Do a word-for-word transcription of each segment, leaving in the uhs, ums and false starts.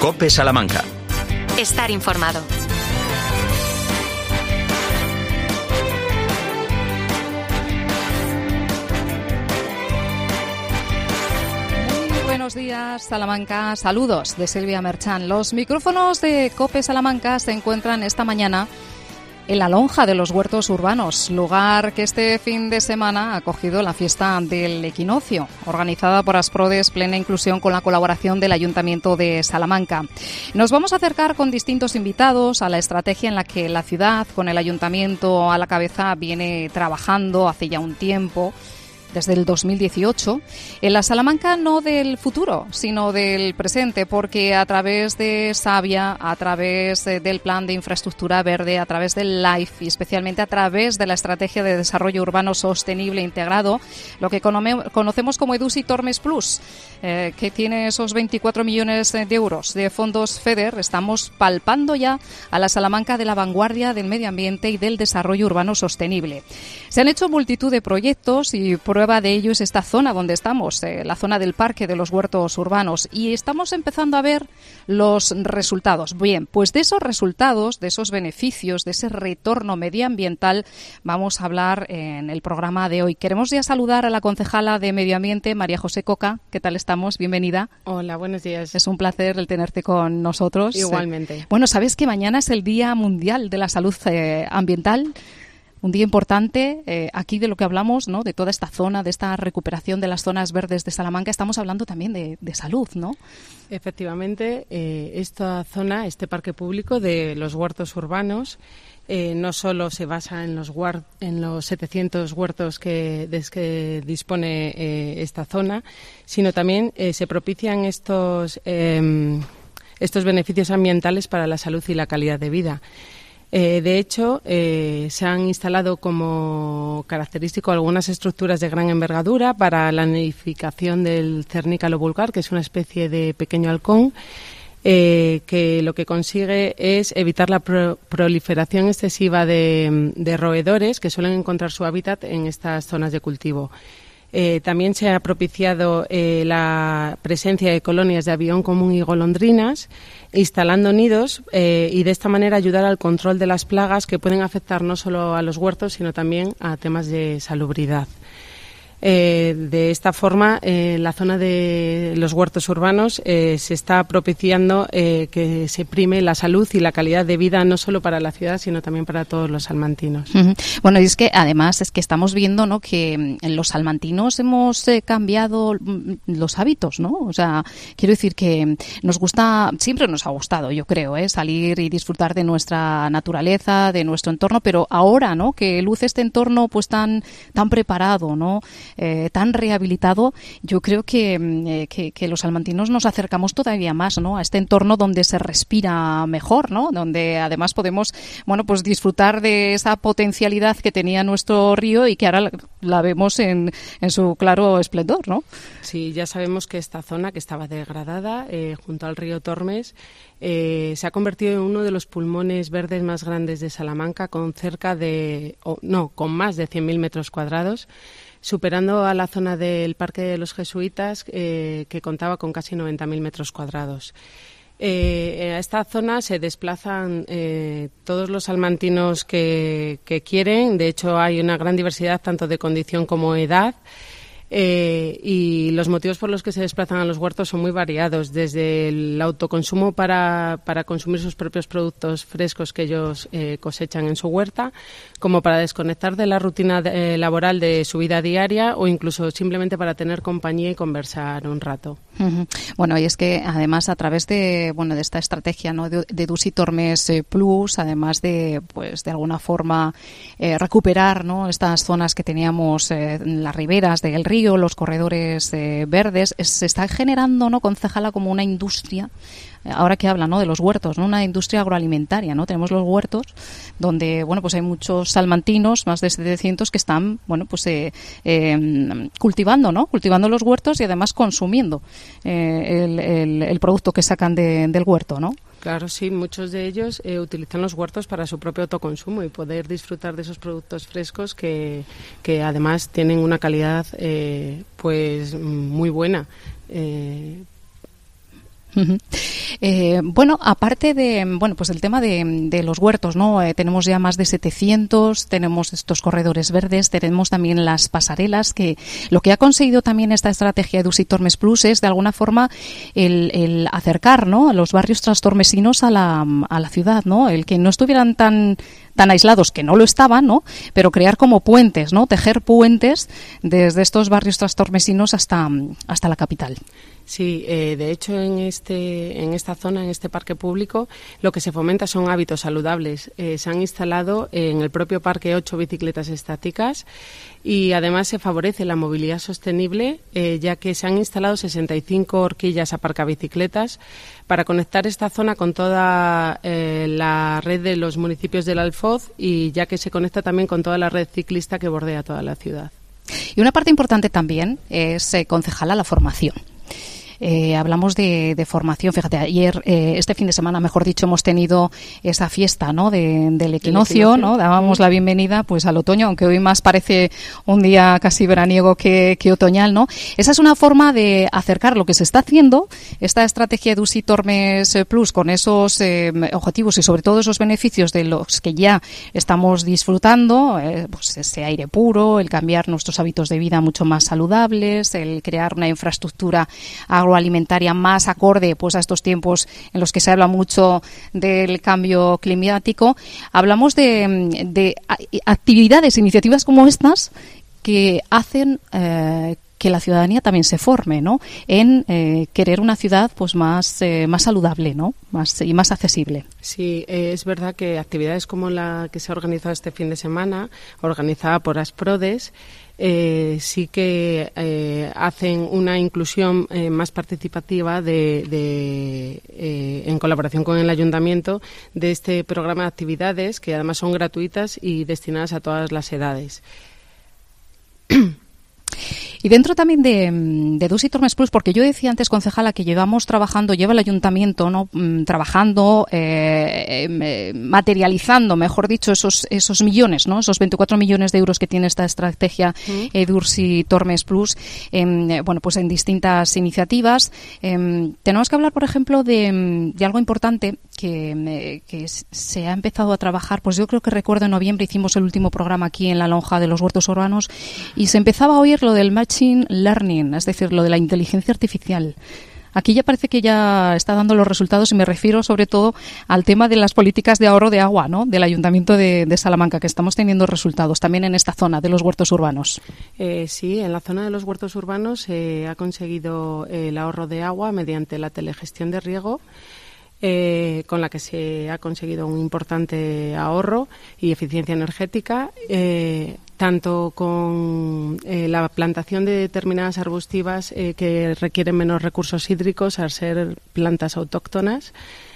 COPE Salamanca. Estar informado. Buenos días, Salamanca. Saludos de Silvia Merchan. Los micrófonos de COPE Salamanca se encuentran esta mañana en la lonja de los huertos urbanos, lugar que este fin de semana ha acogido la fiesta del equinoccio, organizada por Asprodes Plena Inclusión con la colaboración del Ayuntamiento de Salamanca. Nos vamos a acercar con distintos invitados a la estrategia en la que la ciudad, con el Ayuntamiento a la cabeza, viene trabajando hace ya un tiempo, desde el dos mil dieciocho, en la Salamanca no del futuro, sino del presente, porque a través de Savia, a través del Plan de Infraestructura Verde, a través del LIFE y especialmente a través de la Estrategia de Desarrollo Urbano Sostenible Integrado, lo que conocemos como Edusi Tormes Plus, eh, que tiene esos veinticuatro millones de euros de fondos FEDER, estamos palpando ya a la Salamanca de la vanguardia del medio ambiente y del desarrollo urbano sostenible. Se han hecho multitud de proyectos y prueba de ello es esta zona donde estamos, eh, la zona del Parque de los Huertos Urbanos, y estamos empezando a ver los resultados. Bien, pues de esos resultados, de esos beneficios, de ese retorno medioambiental, vamos a hablar en el programa de hoy. Queremos ya saludar a la concejala de Medio Ambiente, María José Coca. ¿Qué tal estamos? Bienvenida. Hola, buenos días. Es un placer el tenerte con nosotros. Igualmente. Eh, bueno, sabes que mañana es el Día Mundial de la Salud eh, Ambiental. Un día importante, eh, aquí de lo que hablamos, ¿no? De toda esta zona, de esta recuperación de las zonas verdes de Salamanca, estamos hablando también de, de salud, ¿no? Efectivamente, eh, esta zona, este parque público de los huertos urbanos, eh, no solo se basa en los, huart- en los setecientos huertos que, de que dispone eh, esta zona, sino también eh, se propician estos, eh, estos beneficios ambientales para la salud y la calidad de vida. Eh, de hecho, eh, se han instalado como característico algunas estructuras de gran envergadura para la nidificación del cernícalo vulgar, que es una especie de pequeño halcón, eh, que lo que consigue es evitar la pro- proliferación excesiva de, de roedores que suelen encontrar su hábitat en estas zonas de cultivo. Eh, también se ha propiciado eh, la presencia de colonias de avión común y golondrinas, instalando nidos eh, y de esta manera ayudar al control de las plagas que pueden afectar no solo a los huertos, sino también a temas de salubridad. Eh, de esta forma, en eh, la zona de los huertos urbanos eh, se está propiciando eh, que se prime la salud y la calidad de vida no solo para la ciudad, sino también para todos los salmantinos. Uh-huh. Bueno, y es que además es que estamos viendo, ¿no?, que en los salmantinos hemos eh, cambiado los hábitos, ¿no? O sea, quiero decir que nos gusta, siempre nos ha gustado, yo creo, ¿eh? salir y disfrutar de nuestra naturaleza, de nuestro entorno, pero ahora, ¿no?, que luce este entorno pues tan tan preparado, ¿no?, Eh, tan rehabilitado, yo creo que, eh, que, que los salmantinos nos acercamos todavía más, ¿no?, a este entorno donde se respira mejor, ¿no?, donde además podemos, bueno, pues disfrutar de esa potencialidad que tenía nuestro río y que ahora la, la vemos en, en su claro esplendor, ¿no? Sí, ya sabemos que esta zona, que estaba degradada eh, junto al río Tormes, eh, se ha convertido en uno de los pulmones verdes más grandes de Salamanca, con cerca de, oh, no, con más de cien mil metros cuadrados, superando a la zona del Parque de los Jesuitas, eh, que contaba con casi noventa mil metros cuadrados. Eh, a esta zona se desplazan eh, todos los salmantinos que, que quieren. De hecho, hay una gran diversidad tanto de condición como edad. Eh, y los motivos por los que se desplazan a los huertos son muy variados, desde el autoconsumo para, para consumir sus propios productos frescos que ellos eh, cosechan en su huerta, como para desconectar de la rutina de, eh, laboral de su vida diaria, o incluso simplemente para tener compañía y conversar un rato. Uh-huh. Bueno, y es que además a través de bueno de esta estrategia, ¿no?, de, de Edusi Tormes Plus, además de pues de alguna forma eh, recuperar, ¿no?, estas zonas que teníamos eh, en las riberas del río, los corredores eh, verdes, es, se está generando, ¿no?, concejala, como una industria, eh, ahora que habla, ¿no?, de los huertos, ¿no?, una industria agroalimentaria, ¿no? Tenemos los huertos donde, bueno, pues hay muchos salmantinos, más de setecientos, que están, bueno, pues eh, eh, cultivando, ¿no?, cultivando los huertos y además consumiendo eh, el, el, el producto que sacan de, del huerto, ¿no? Claro, sí, muchos de ellos eh, utilizan los huertos para su propio autoconsumo y poder disfrutar de esos productos frescos que, que además tienen una calidad eh, pues muy buena. Eh, Uh-huh. Eh, bueno, aparte de, bueno, pues el tema de, de los huertos, ¿no? Eh, tenemos ya más de setecientos, tenemos estos corredores verdes, tenemos también las pasarelas, que lo que ha conseguido también esta estrategia de Usitormes Plus es, de alguna forma, el, el acercar, ¿no?, a los barrios trastormesinos a la, a la ciudad, ¿no? El que no estuvieran tan tan aislados, que no lo estaban, ¿no?, pero crear como puentes, ¿no?, tejer puentes desde estos barrios trastormesinos hasta, hasta la capital. Sí, eh, de hecho en este en esta zona, en este parque público, lo que se fomenta son hábitos saludables. Eh, se han instalado en el propio parque ocho bicicletas estáticas y además se favorece la movilidad sostenible, eh, ya que se han instalado sesenta y cinco horquillas aparcabicicletas para conectar esta zona con toda eh, la red de los municipios del Alfoz, y ya que se conecta también con toda la red ciclista que bordea toda la ciudad. Y una parte importante también es, eh, concejala, la formación. Eh, hablamos de, de formación. Fíjate, ayer, eh, este fin de semana, mejor dicho, hemos tenido esa fiesta, ¿no?, de, del equinoccio, equinoccio, ¿no? Dábamos la bienvenida, pues, al otoño, aunque hoy más parece un día casi veraniego que, que otoñal, ¿no? Esa es una forma de acercar lo que se está haciendo, esta estrategia de Usitormes Plus, con esos eh, objetivos y sobre todo esos beneficios de los que ya estamos disfrutando, eh, pues ese aire puro, el cambiar nuestros hábitos de vida mucho más saludables, el crear una infraestructura agroalimentaria más acorde, pues, a estos tiempos en los que se habla mucho del cambio climático. Hablamos de, de actividades, iniciativas como estas que hacen eh, que la ciudadanía también se forme, ¿no?, en eh, querer una ciudad, pues, más eh, más saludable, ¿no?, más y más accesible. Sí, eh, es verdad que actividades como la que se ha organizado este fin de semana, organizada por Asprodes, Eh, sí que eh, hacen una inclusión eh, más participativa de, de eh, en colaboración con el Ayuntamiento, de este programa de actividades, que además son gratuitas y destinadas a todas las edades. Y dentro también de, de Usitormes Plus, porque yo decía antes, concejala, que llevamos trabajando, lleva el ayuntamiento, ¿no?, trabajando, eh, eh, materializando, mejor dicho, esos esos millones, ¿no?, esos veinticuatro millones de euros que tiene esta estrategia mm. eh, de Usitormes Plus, eh, bueno, pues en distintas iniciativas. Eh, tenemos que hablar, por ejemplo, de, de algo importante que, eh, que se ha empezado a trabajar, pues yo creo que recuerdo en noviembre hicimos el último programa aquí en la lonja de los huertos urbanos y se empezaba a oír lo del machine learning, es decir, lo de la inteligencia artificial. Aquí ya parece que ya está dando los resultados y me refiero sobre todo al tema de las políticas de ahorro de agua, ¿no?, del Ayuntamiento de, de Salamanca, que estamos teniendo resultados también en esta zona de los huertos urbanos. Eh, sí, en la zona de los huertos urbanos se eh, ha conseguido el ahorro de agua mediante la telegestión de riego, Eh, con la que se ha conseguido un importante ahorro y eficiencia energética, eh, tanto con eh, la plantación de determinadas arbustivas eh, que requieren menos recursos hídricos al ser plantas autóctonas,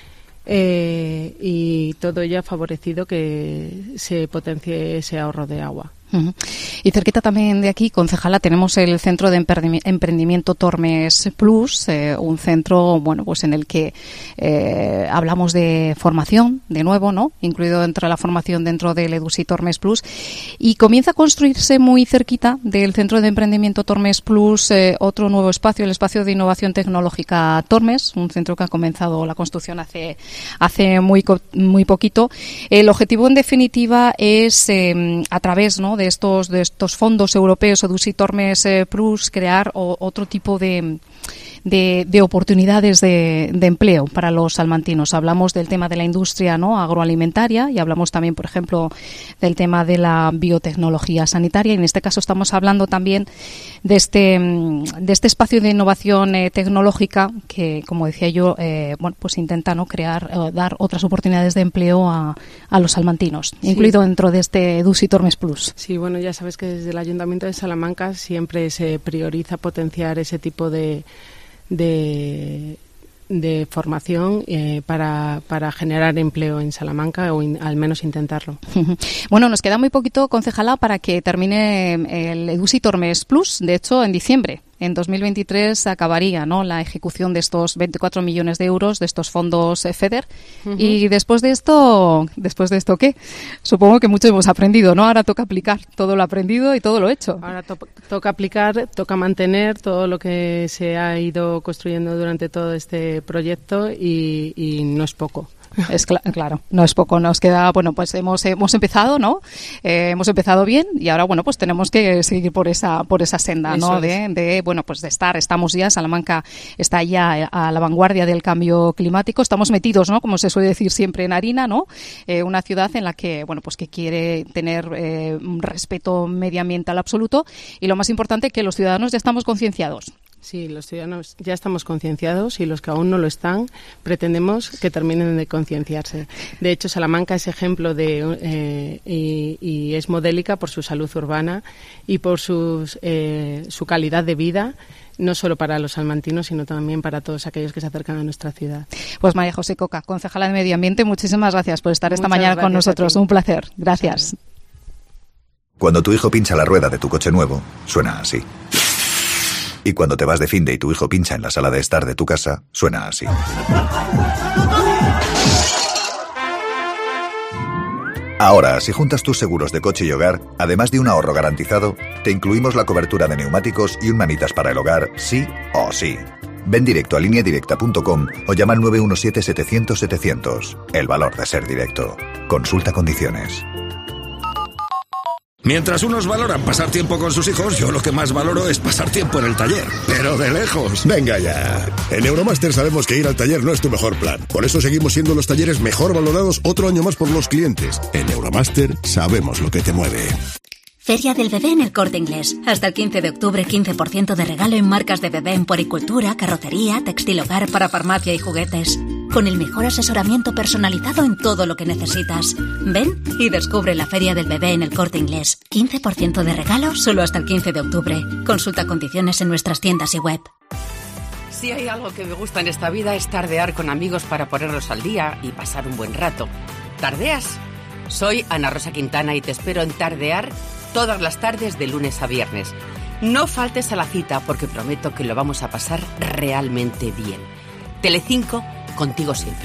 eh, y todo ello ha favorecido que se potencie ese ahorro de agua. Uh-huh. Y cerquita también de aquí, concejala, tenemos el Centro de Emprendimiento Tormes Plus, eh, un centro, bueno, pues en el que eh, hablamos de formación, de nuevo, ¿no?, incluido dentro de la formación dentro del Usitormes Plus, y comienza a construirse muy cerquita del Centro de Emprendimiento Tormes Plus eh, otro nuevo espacio, el espacio de innovación tecnológica Tormes, un centro que ha comenzado la construcción hace hace muy muy poquito. El objetivo, en definitiva, es eh, a través, ¿no?, de estos de estos fondos europeos o de Usitormes eh, Plus, crear o, otro tipo de De, de oportunidades de, de empleo para los salmantinos. Hablamos del tema de la industria, ¿no?, agroalimentaria, y hablamos también, por ejemplo, del tema de la biotecnología sanitaria, y en este caso estamos hablando también de este de este espacio de innovación eh, tecnológica que, como decía yo, eh, bueno, pues intenta, ¿no?, crear, eh, dar otras oportunidades de empleo a, a los salmantinos, sí, incluido dentro de este Usitormes Plus. Sí, bueno, ya sabes que desde el Ayuntamiento de Salamanca siempre se prioriza potenciar ese tipo de de, de formación eh, para, para generar empleo en Salamanca, o in, al menos intentarlo. Bueno, nos queda muy poquito, concejala, para que termine el Usitormes Plus, de hecho, en diciembre. en dos mil veintitrés acabaría, ¿no?, la ejecución de estos veinticuatro millones de euros de estos fondos eh, FEDER. Uh-huh. Y después de esto, ¿después de esto qué? Supongo que mucho hemos aprendido, ¿no? Ahora toca aplicar todo lo aprendido y todo lo hecho. Ahora to- toca aplicar, toca mantener todo lo que se ha ido construyendo durante todo este proyecto y, y no es poco. Es cl- claro, no es poco, nos queda, bueno, pues hemos hemos empezado, ¿no? Eh, hemos empezado bien y ahora, bueno, pues tenemos que seguir por esa por esa senda, Eso ¿no? es. De, de, bueno, pues de estar, estamos ya, Salamanca está ya a la vanguardia del cambio climático, estamos metidos, ¿no?, como se suele decir siempre, en harina, ¿no? Eh, una ciudad en la que, bueno, pues que quiere tener eh, un respeto medioambiental absoluto y lo más importante, que los ciudadanos ya estamos concienciados. Sí, los ciudadanos ya estamos concienciados y los que aún no lo están pretendemos que terminen de concienciarse. De hecho, Salamanca es ejemplo de eh, y, y es modélica por su salud urbana y por sus, eh, su calidad de vida, no solo para los salmantinos, sino también para todos aquellos que se acercan a nuestra ciudad. Pues María José Coca, concejala de Medio Ambiente, muchísimas gracias por estar esta Muchas mañana con nosotros. Un placer. Gracias. Cuando tu hijo pincha la rueda de tu coche nuevo, suena así. Y cuando te vas de finde y tu hijo pincha en la sala de estar de tu casa, suena así. Ahora, si juntas tus seguros de coche y hogar, además de un ahorro garantizado, te incluimos la cobertura de neumáticos y un manitas para el hogar, sí o sí. Ven directo a línea directa punto com o llama al nueve uno siete setecientos setecientos. El valor de ser directo. Consulta condiciones. Mientras unos valoran pasar tiempo con sus hijos, yo lo que más valoro es pasar tiempo en el taller, pero de lejos. Venga ya. En Euromaster sabemos que ir al taller no es tu mejor plan. Por eso seguimos siendo los talleres mejor valorados otro año más por los clientes. En Euromaster sabemos lo que te mueve. Feria del Bebé en El Corte Inglés. Hasta el quince de octubre, quince por ciento de regalo en marcas de bebé en puericultura, carrocería, textil hogar, para farmacia y juguetes. Con el mejor asesoramiento personalizado en todo lo que necesitas. Ven y descubre la Feria del Bebé en El Corte Inglés. quince por ciento de regalo solo hasta el quince de octubre. Consulta condiciones en nuestras tiendas y web. Si hay algo que me gusta en esta vida es tardear con amigos para ponerlos al día y pasar un buen rato. ¿Tardeas? Soy Ana Rosa Quintana y te espero en Tardear todas las tardes de lunes a viernes. No faltes a la cita porque prometo que lo vamos a pasar realmente bien. Telecinco, contigo siempre.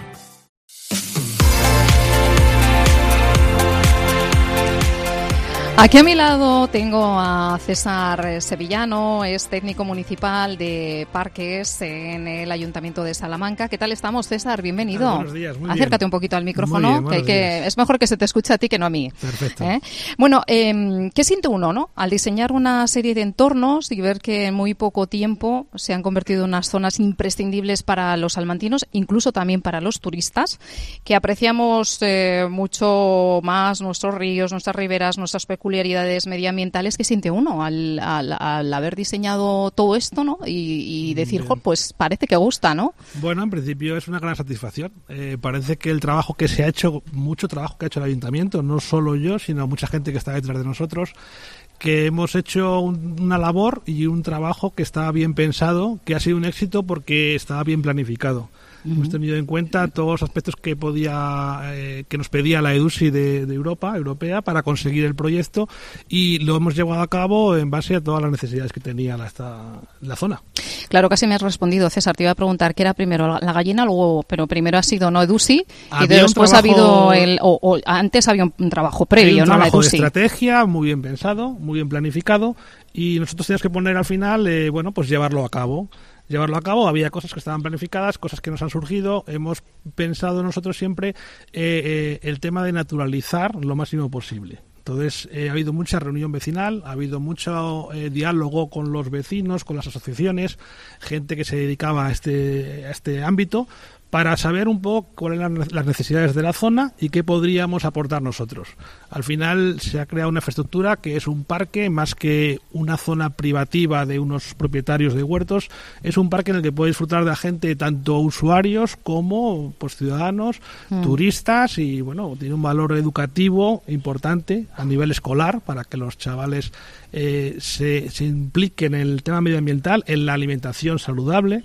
Aquí a mi lado tengo a César Sevillano, es técnico municipal de parques en el Ayuntamiento de Salamanca. ¿Qué tal estamos, César? Bienvenido. Ah, buenos días, muy Acércate bien. un poquito al micrófono, Muy bien, que, hay que días. es mejor que se te escuche a ti que no a mí. Perfecto. ¿Eh? Bueno, eh, ¿qué siente uno, no? Al diseñar una serie de entornos y ver que en muy poco tiempo se han convertido en unas zonas imprescindibles para los salmantinos, incluso también para los turistas, que apreciamos eh, mucho más nuestros ríos, nuestras riberas, nuestras peculiaridades medioambientales. Que siente uno al, al, al haber diseñado todo esto, ¿no? Y, y decir, jo, pues parece que gusta, ¿no? Bueno, en principio es una gran satisfacción. Eh, parece que el trabajo que se ha hecho, mucho trabajo que ha hecho el Ayuntamiento, no solo yo, sino mucha gente que está detrás de nosotros, que hemos hecho un, una labor y un trabajo que estaba bien pensado, que ha sido un éxito porque estaba bien planificado. Uh-huh. Hemos tenido en cuenta todos los aspectos que podía, eh, que nos pedía la EDUSI de, de Europa, europea, para conseguir el proyecto, y lo hemos llevado a cabo en base a todas las necesidades que tenía la, esta, la zona. Claro, casi me has respondido, César. Te iba a preguntar qué era primero, la gallina o el huevo, pero primero ha sido no EDUSI y después ha habido el, o, o antes había un trabajo previo, un no la trabajo EDUSI. De estrategia muy bien pensado, muy bien planificado, y nosotros teníamos que poner al final, eh, bueno, pues llevarlo a cabo. llevarlo a cabo. Había cosas que estaban planificadas, cosas que nos han surgido. Hemos pensado nosotros siempre eh, eh, el tema de naturalizar lo máximo posible. Entonces, eh, ha habido mucha reunión vecinal, ha habido mucho eh, diálogo con los vecinos, con las asociaciones, gente que se dedicaba a este, a este ámbito, para saber un poco cuáles eran las necesidades de la zona y qué podríamos aportar nosotros. Al final se ha creado una infraestructura que es un parque más que una zona privativa de unos propietarios de huertos. Es un parque en el que puede disfrutar de la gente, tanto usuarios como pues ciudadanos, mm. turistas, y bueno, tiene un valor educativo importante a nivel escolar para que los chavales eh, se, se impliquen en el tema medioambiental, en la alimentación saludable.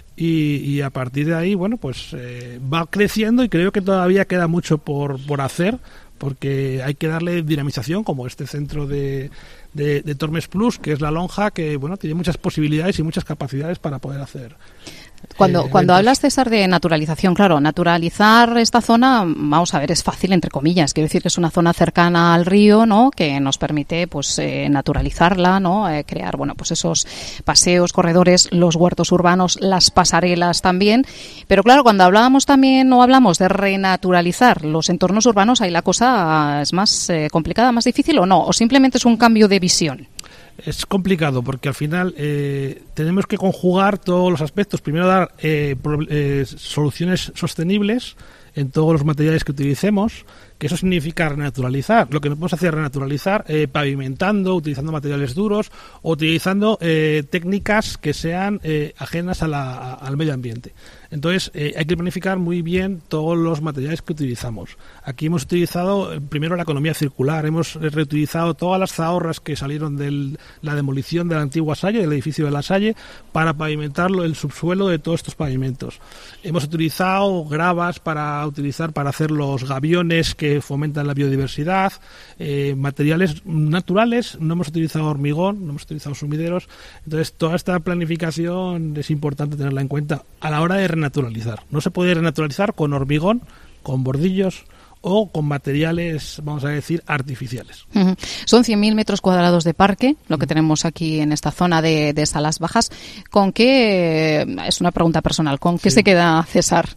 Y, y a partir de ahí, bueno, pues eh, va creciendo, y creo que todavía queda mucho por, por hacer, porque hay que darle dinamización, como este centro de, de, de Tormes Plus, que es la lonja que, bueno, tiene muchas posibilidades y muchas capacidades para poder hacer. Cuando, eh, cuando hablas, César, de naturalización, claro, naturalizar esta zona, vamos a ver, es fácil, entre comillas. Quiero decir que es una zona cercana al río, ¿no?, que nos permite, pues, eh, naturalizarla, ¿no?, eh, crear, bueno, pues esos paseos, corredores, los huertos urbanos, las pasarelas también. Pero claro, cuando hablábamos también, o hablamos de renaturalizar los entornos urbanos, ahí la cosa es más eh, complicada, más difícil, ¿o no? ¿O simplemente es un cambio de visión? Es complicado porque al final eh, tenemos que conjugar todos los aspectos. Primero dar eh, pro, eh, soluciones sostenibles en todos los materiales que utilicemos, que eso significa renaturalizar. Lo que no podemos hacer es renaturalizar eh, pavimentando, utilizando materiales duros, o utilizando eh, técnicas que sean eh, ajenas a la, a, al medio ambiente. Entonces, eh, hay que planificar muy bien todos los materiales que utilizamos. Aquí hemos utilizado eh, primero la economía circular, hemos reutilizado todas las zahorras que salieron de la demolición de la antigua Salle, del edificio de la Salle, para pavimentarlo, el subsuelo de todos estos pavimentos. Hemos utilizado gravas para utilizar para hacer los gaviones que fomentan la biodiversidad, eh, materiales naturales, no hemos utilizado hormigón, no hemos utilizado sumideros. Entonces, toda esta planificación es importante tenerla en cuenta a la hora de renaturalizar. No se puede renaturalizar con hormigón, con bordillos o con materiales, vamos a decir, artificiales. Uh-huh. Son cien mil metros cuadrados de parque, lo que tenemos aquí en esta zona de, de Salas Bajas. ¿Con qué, es una pregunta personal, con qué sí. se queda César?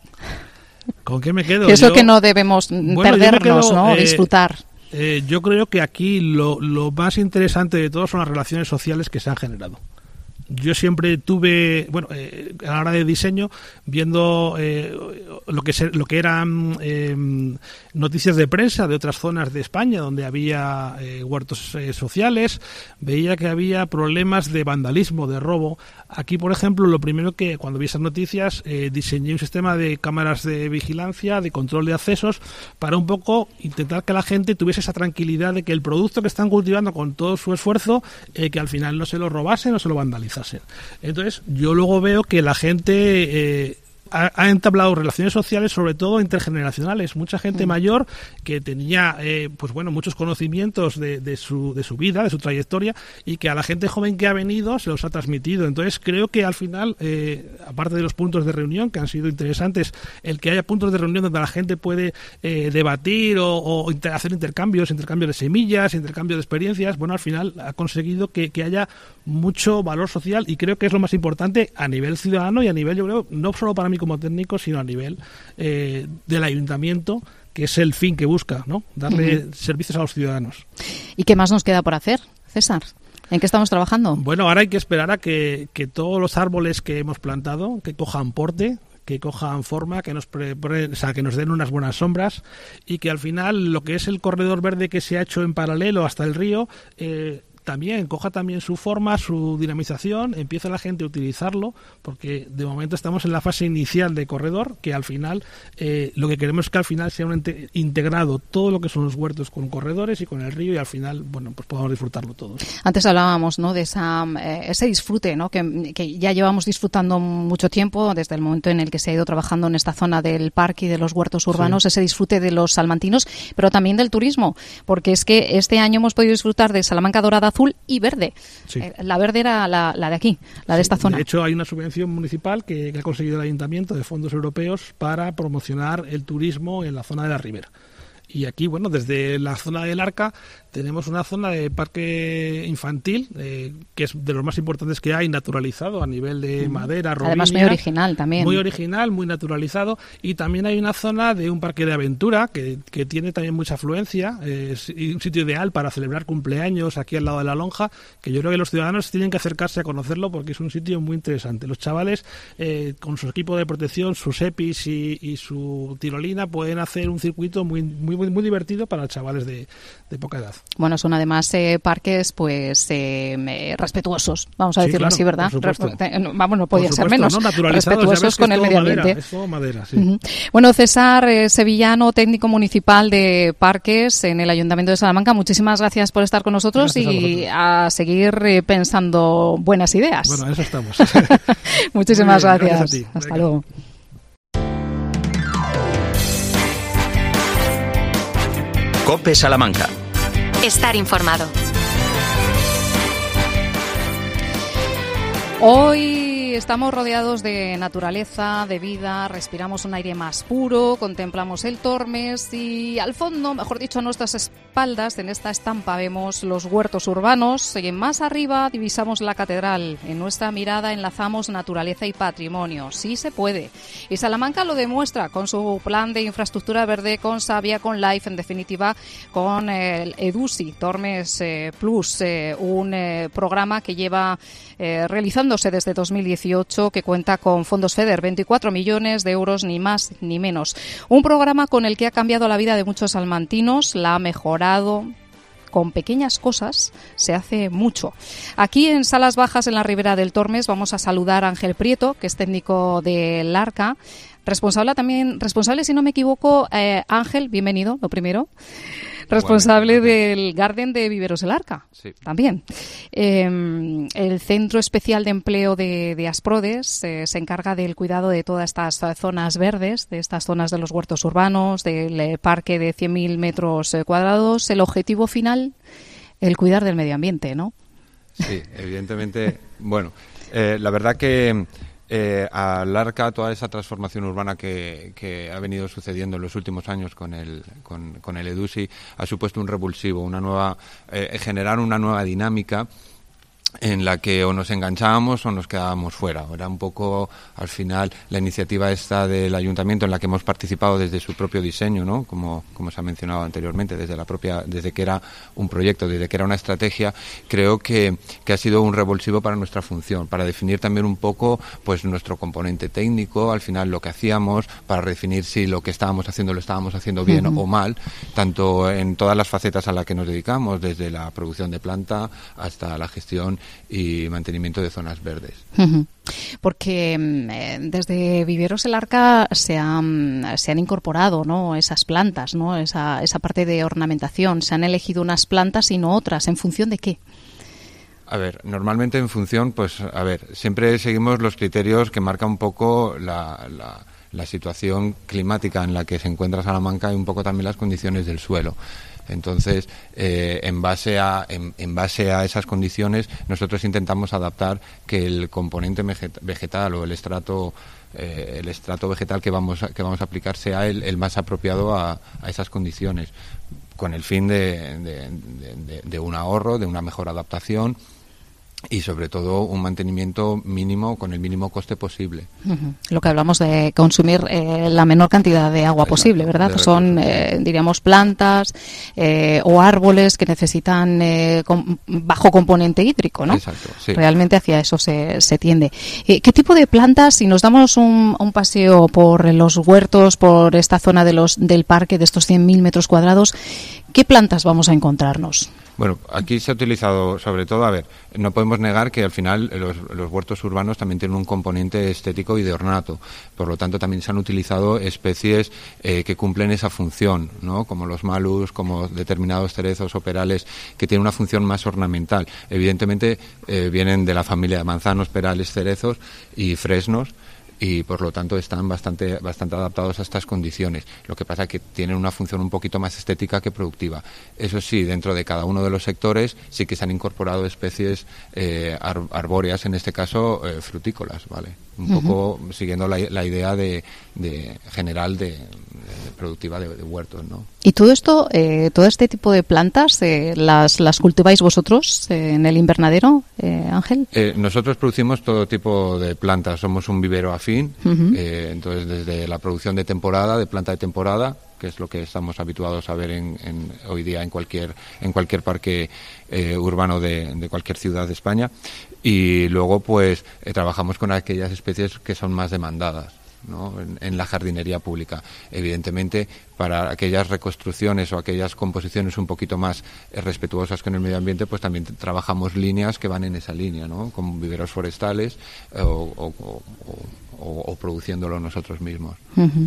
¿Con qué me quedo? Que eso yo, que no debemos bueno, perdernos, quedo, ¿no? Eh, disfrutar. Eh, yo creo que aquí lo, lo más interesante de todo son las relaciones sociales que se han generado. Yo siempre tuve, bueno, eh, a la hora de diseño, viendo eh, lo que se, lo que eran eh, noticias de prensa de otras zonas de España donde había eh, huertos eh, sociales, veía que había problemas de vandalismo, de robo. Aquí, por ejemplo, lo primero que, cuando vi esas noticias, eh, diseñé un sistema de cámaras de vigilancia, de control de accesos, para un poco intentar que la gente tuviese esa tranquilidad de que el producto que están cultivando con todo su esfuerzo, eh, que al final no se lo robasen o se lo vandalizasen. Entonces, yo luego veo que la gente eh, ha, ha entablado relaciones sociales, sobre todo intergeneracionales. Mucha gente mm. mayor que tenía, eh, pues bueno, muchos conocimientos de, de, su, de su vida, de su trayectoria, y que a la gente joven que ha venido se los ha transmitido. Entonces, creo que al final, eh, aparte de los puntos de reunión, que han sido interesantes, el que haya puntos de reunión donde la gente puede eh, debatir o, o inter- hacer intercambios, intercambio de semillas, intercambio de experiencias, bueno, al final ha conseguido que, que haya mucho valor social, y creo que es lo más importante a nivel ciudadano y a nivel, yo creo, no solo para mí como técnico, sino a nivel eh, del ayuntamiento, que es el fin que busca, ¿no? Darle uh-huh. servicios a los ciudadanos. ¿Y qué más nos queda por hacer, César? ¿En qué estamos trabajando? Bueno, ahora hay que esperar a que, que todos los árboles que hemos plantado, que cojan porte, que cojan forma, que nos pre, pre, o sea, que nos den unas buenas sombras, y que al final lo que es el corredor verde que se ha hecho en paralelo hasta el río, eh, también coja también su forma, su dinamización, empieza la gente a utilizarlo, porque de momento estamos en la fase inicial de corredor, que al final eh, lo que queremos es que al final sea un ente- integrado todo lo que son los huertos con corredores y con el río, y al final, bueno, pues podamos disfrutarlo todos. Antes hablábamos, ¿no?, de esa, eh, ese disfrute, ¿no?, que, que ya llevamos disfrutando mucho tiempo, desde el momento en el que se ha ido trabajando en esta zona del parque y de los huertos urbanos, sí. ese disfrute de los salmantinos, pero también del turismo, porque es que este año hemos podido disfrutar de Salamanca Dorada Azul y verde. Sí. La verde era la, la de aquí, la de sí, esta zona. De hecho, hay una subvención municipal que, que ha conseguido el ayuntamiento de fondos europeos para promocionar el turismo en la zona de la ribera. Y aquí, bueno, desde la zona del Arca tenemos una zona de parque infantil eh, que es de los más importantes que hay, naturalizado a nivel de madera, robinia. Además muy original también. Muy original, muy naturalizado. Y también hay una zona de un parque de aventura que, que tiene también mucha afluencia, eh, es un sitio ideal para celebrar cumpleaños aquí al lado de la lonja, que yo creo que los ciudadanos tienen que acercarse a conocerlo porque es un sitio muy interesante. Los chavales eh, con su equipo de protección, sus EPIs y, y su tirolina pueden hacer un circuito muy muy Muy, muy divertido para chavales de, de poca edad. Bueno, son además eh, parques pues eh, respetuosos, vamos a sí, decirlo claro, así, ¿verdad? Re- vamos, no podía supuesto, ser menos. ¿no? Respetuosos con el medio madera, ambiente. Es todo madera, sí. Uh-huh. Bueno, César eh, Sevillano, técnico municipal de parques en el Ayuntamiento de Salamanca, muchísimas gracias por estar con nosotros gracias y a, a seguir eh, pensando buenas ideas. Bueno, en eso estamos. Muchísimas bien, gracias. gracias a ti. Hasta Venga. luego. COPE Salamanca. Estar informado. Hoy estamos rodeados de naturaleza, de vida, respiramos un aire más puro, contemplamos el Tormes y al fondo, mejor dicho, a nuestras espaldas, en esta estampa vemos los huertos urbanos y más arriba divisamos la catedral. En nuestra mirada enlazamos naturaleza y patrimonio. Sí se puede. Y Salamanca lo demuestra con su plan de infraestructura verde, con Savia, con Life, en definitiva, con el EDUSI, Tormes eh, Plus, eh, un eh, programa que lleva eh, realizando desde dos mil dieciocho, que cuenta con fondos FEDER, veinticuatro millones de euros, ni más ni menos. Un programa con el que ha cambiado la vida de muchos salmantinos, la ha mejorado. Con pequeñas cosas se hace mucho. Aquí en Salas Bajas, en la ribera del Tormes, vamos a saludar a Ángel Prieto, que es técnico del Arca. Responsable también, responsable, si no me equivoco, eh, Ángel, bienvenido, lo primero. Responsable bueno, del Garden de Viveros El Arca, sí. También. Eh, el Centro Especial de Empleo de, de Asprodes eh, se encarga del cuidado de todas estas zonas verdes, de estas zonas de los huertos urbanos, del eh, parque de cien mil metros eh, cuadrados. El objetivo final, el cuidar del medio ambiente, ¿no? Sí, evidentemente. Bueno, eh, la verdad que... Eh, al Arca, toda esa transformación urbana que, que ha venido sucediendo en los últimos años con el, con, con el EDUSI ha supuesto un revulsivo, una nueva, eh, generar una nueva dinámica en la que o nos enganchábamos o nos quedábamos fuera. Era un poco, al final, la iniciativa esta del ayuntamiento en la que hemos participado desde su propio diseño, ¿no? Como, como se ha mencionado anteriormente, desde la propia, desde que era un proyecto, desde que era una estrategia, creo que, que ha sido un revulsivo para nuestra función, para definir también un poco, pues, nuestro componente técnico, al final lo que hacíamos, para definir si lo que estábamos haciendo lo estábamos haciendo bien uh-huh. o mal, tanto en todas las facetas a las que nos dedicamos, desde la producción de planta hasta la gestión y mantenimiento de zonas verdes. Uh-huh. Porque eh, desde Viveros El Arca se han, se han incorporado, ¿no?, esas plantas, ¿no?, esa, esa parte de ornamentación. Se han elegido unas plantas y no otras. ¿En función de qué? A ver, normalmente en función, pues, a ver, siempre seguimos los criterios que marca un poco la... la la situación climática en la que se encuentra Salamanca y un poco también las condiciones del suelo. Entonces, eh, en base a en, en base a esas condiciones, nosotros intentamos adaptar que el componente vegetal o el estrato eh, el estrato vegetal que vamos a, que vamos a aplicar sea el, el más apropiado a, a esas condiciones, con el fin de, de, de, de un ahorro, de una mejor adaptación y sobre todo un mantenimiento mínimo con el mínimo coste posible. Uh-huh. Lo que hablamos de consumir eh, la menor cantidad de agua posible, ¿verdad? Son, eh, diríamos, plantas eh, o árboles que necesitan eh, com- bajo componente hídrico, ¿no? Exacto, sí. Realmente hacia eso se, se tiende. Eh, ¿Qué tipo de plantas, si nos damos un, un paseo por los huertos, por esta zona de los del parque de estos cien mil metros cuadrados, qué plantas vamos a encontrarnos? Bueno, aquí se ha utilizado sobre todo, a ver, no podemos negar que al final los, los huertos urbanos también tienen un componente estético y de ornato, por lo tanto también se han utilizado especies eh, que cumplen esa función, ¿no?, como los malus, como determinados cerezos o perales que tienen una función más ornamental. Evidentemente eh, vienen de la familia de manzanos, perales, cerezos y fresnos, y por lo tanto están bastante bastante adaptados a estas condiciones. Lo que pasa es que tienen una función un poquito más estética que productiva. Eso sí, dentro de cada uno de los sectores sí que se han incorporado especies eh, ar- arbóreas, en este caso eh, frutícolas, ¿vale? Un uh-huh. poco siguiendo la, la idea de, de general de, de productiva de, de huertos, ¿no? Y todo esto, eh, todo este tipo de plantas, eh, las, las cultiváis vosotros eh, en el invernadero, eh, Ángel. Eh, nosotros producimos todo tipo de plantas. Somos un vivero afín, uh-huh. eh, entonces desde la producción de temporada, de planta de temporada, que es lo que estamos habituados a ver en, en, hoy día en cualquier en cualquier parque eh, urbano de, de cualquier ciudad de España, y luego pues eh, trabajamos con aquellas especies que son más demandadas, ¿no?, en, en la jardinería pública. Evidentemente, para aquellas reconstrucciones o aquellas composiciones un poquito más eh, respetuosas con el medio ambiente, pues también t- trabajamos líneas que van en esa línea, ¿no?, como viveros forestales eh, o, o, o, o, o produciéndolo nosotros mismos. Uh-huh.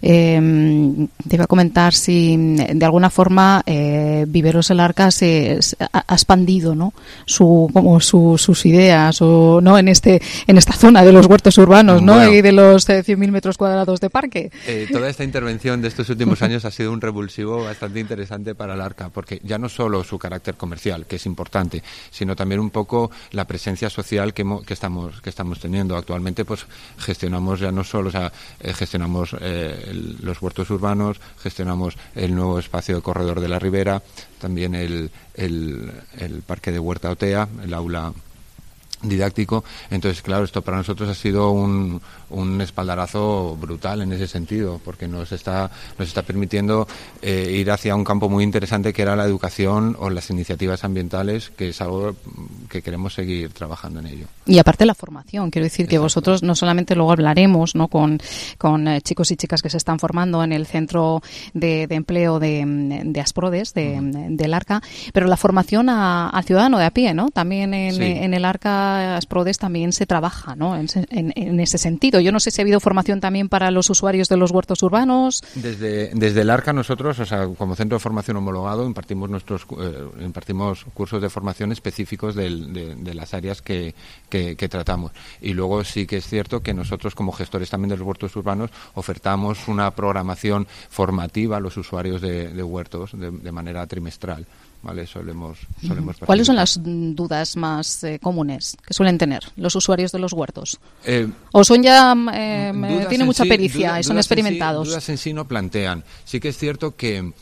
Eh, te iba a comentar si de alguna forma eh, Viveros El Arca se, se ha expandido, ¿no? Su, como su, sus ideas o no en este en esta zona de los huertos urbanos, ¿no? Bueno, y de los eh, cien mil metros cuadrados de parque. Eh, toda esta intervención de estos últimos años ha sido un revulsivo bastante interesante para El Arca, porque ya no solo su carácter comercial, que es importante, sino también un poco la presencia social que, mo, que estamos que estamos teniendo actualmente. Pues gestionamos ya no solo, o sea, eh, gestionamos eh, el, los huertos urbanos, gestionamos el nuevo espacio de corredor de la Ribera, también el, el, el parque de Huerta Otea, el aula didáctico. Entonces, claro, esto para nosotros ha sido un, un espaldarazo brutal en ese sentido, porque nos está nos está permitiendo eh, ir hacia un campo muy interesante, que era la educación o las iniciativas ambientales, que es algo que queremos seguir trabajando en ello. Y aparte la formación, quiero decir que Exacto. vosotros no solamente luego hablaremos, ¿no?, con, con eh, chicos y chicas que se están formando en el centro de, de empleo de, de Asprodes, de, uh-huh. del Arca, pero la formación a, al ciudadano de a pie, ¿no? También en, sí. en el Arca Asprodes también se trabaja, ¿no?, en, en, en ese sentido. Yo no sé si ha habido formación también para los usuarios de los huertos urbanos. Desde, desde el Arca nosotros, o sea, como centro de formación homologado, impartimos nuestros eh, impartimos cursos de formación específicos del, de, de las áreas que, que, que tratamos. Y luego sí que es cierto que nosotros, como gestores también de los huertos urbanos, ofertamos una programación formativa a los usuarios de, de huertos de, de manera trimestral. Vale, solemos, solemos ¿Cuáles son las dudas más eh, comunes que suelen tener los usuarios de los huertos? Eh, ¿O son ya, eh, tienen mucha sí, pericia duda, y son experimentados? En sí, dudas en sí no plantean. Sí que es cierto que...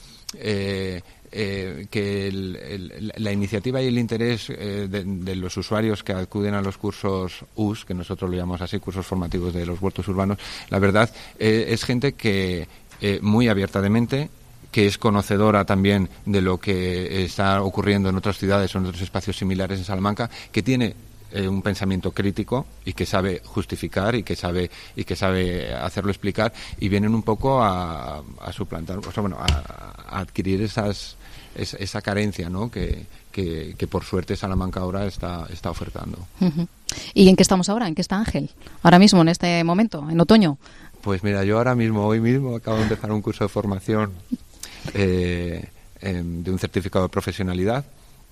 Eh, Eh, que el, el, la iniciativa y el interés eh, de, de los usuarios que acuden a los cursos U S, que nosotros lo llamamos así, cursos formativos de los huertos urbanos, la verdad eh, es gente que eh, muy abierta de mente, que es conocedora también de lo que está ocurriendo en otras ciudades o en otros espacios similares en Salamanca, que tiene eh, un pensamiento crítico y que sabe justificar y que sabe y que sabe hacerlo explicar, y vienen un poco a, a suplantar, o sea, bueno, a, a adquirir esas Es, esa carencia, ¿no?, que, que, que por suerte Salamanca ahora está, está ofertando. Uh-huh. ¿Y en qué estamos ahora? ¿En qué está Ángel? Ahora mismo, en este momento, en otoño. Pues mira, yo ahora mismo, hoy mismo, acabo de empezar un curso de formación eh, eh, de un certificado de profesionalidad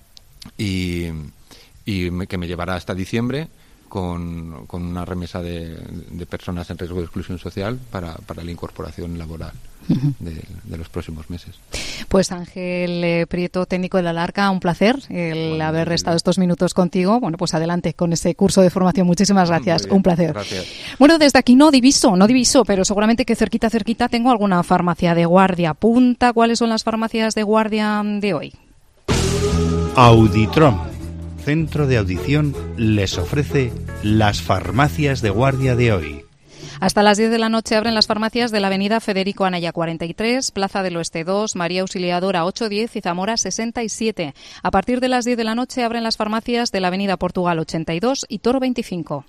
y, y me, que me llevará hasta diciembre, con, con una remesa de, de personas en riesgo de exclusión social para, para la incorporación laboral de, de los próximos meses. Pues Ángel eh, Prieto, técnico de El Arca, un placer el bueno, haber estado estos minutos contigo. Bueno, pues adelante con ese curso de formación. Muchísimas gracias, un placer. Gracias. Bueno, desde aquí no diviso, no diviso, pero seguramente que cerquita, cerquita tengo alguna farmacia de guardia. Punta, ¿cuáles son las farmacias de guardia de hoy? Auditrom, centro de audición, les ofrece las farmacias de guardia de hoy. Hasta las diez de la noche abren las farmacias de la avenida Federico Anaya cuarenta y tres, Plaza del Oeste dos, María Auxiliadora ochocientos diez y Zamora sesenta y siete. A partir de las diez de la noche abren las farmacias de la avenida Portugal ochenta y dos y Toro veinticinco.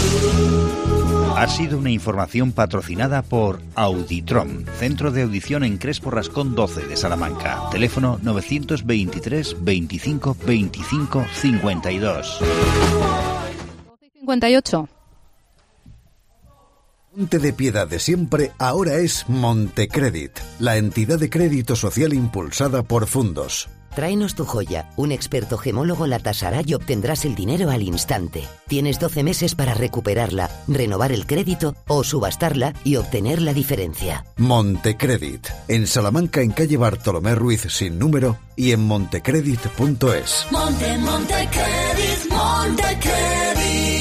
Ha sido una información patrocinada por Auditrom, centro de audición en Crespo Rascón doce de Salamanca. Teléfono novecientos veintitrés veinticinco veinticinco cincuenta y dos. cincuenta y ocho. Monte de Piedad de siempre ahora es Montecredit, la entidad de crédito social impulsada por Fundos. Tráenos tu joya, un experto gemólogo la tasará y obtendrás el dinero al instante. Tienes doce meses para recuperarla, renovar el crédito o subastarla y obtener la diferencia. Montecredit, en Salamanca en calle Bartolomé Ruiz sin número y en montecredit punto es. Monte, Montecredit, Montecredit.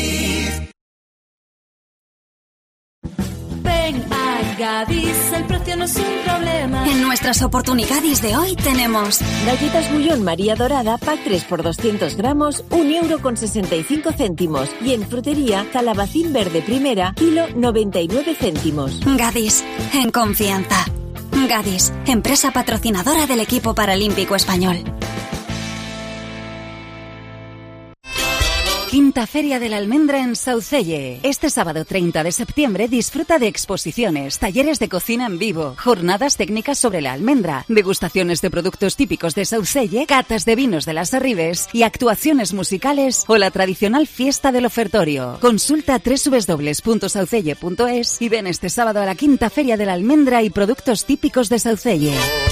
Ven a Gadis, el precio no es un problema. En nuestras oportunidades de hoy tenemos galletas Bullón María Dorada, pack tres por doscientos gramos, un euro con sesenta y cinco céntimos. Y en frutería, calabacín verde primera, kilo noventa y nueve céntimos. Gadis, en confianza. Gadis, empresa patrocinadora del equipo paralímpico español. Quinta Quinta Feria de la Almendra en Saucelle. Este sábado treinta de septiembre disfruta de exposiciones, talleres de cocina en vivo, jornadas técnicas sobre la almendra, degustaciones de productos típicos de Saucelle, catas de vinos de las Arribes y actuaciones musicales o la tradicional fiesta del ofertorio. Consulta doble u doble u doble u punto saucelle punto es y ven este sábado a la Quinta Feria de la Almendra y productos típicos de Saucelle.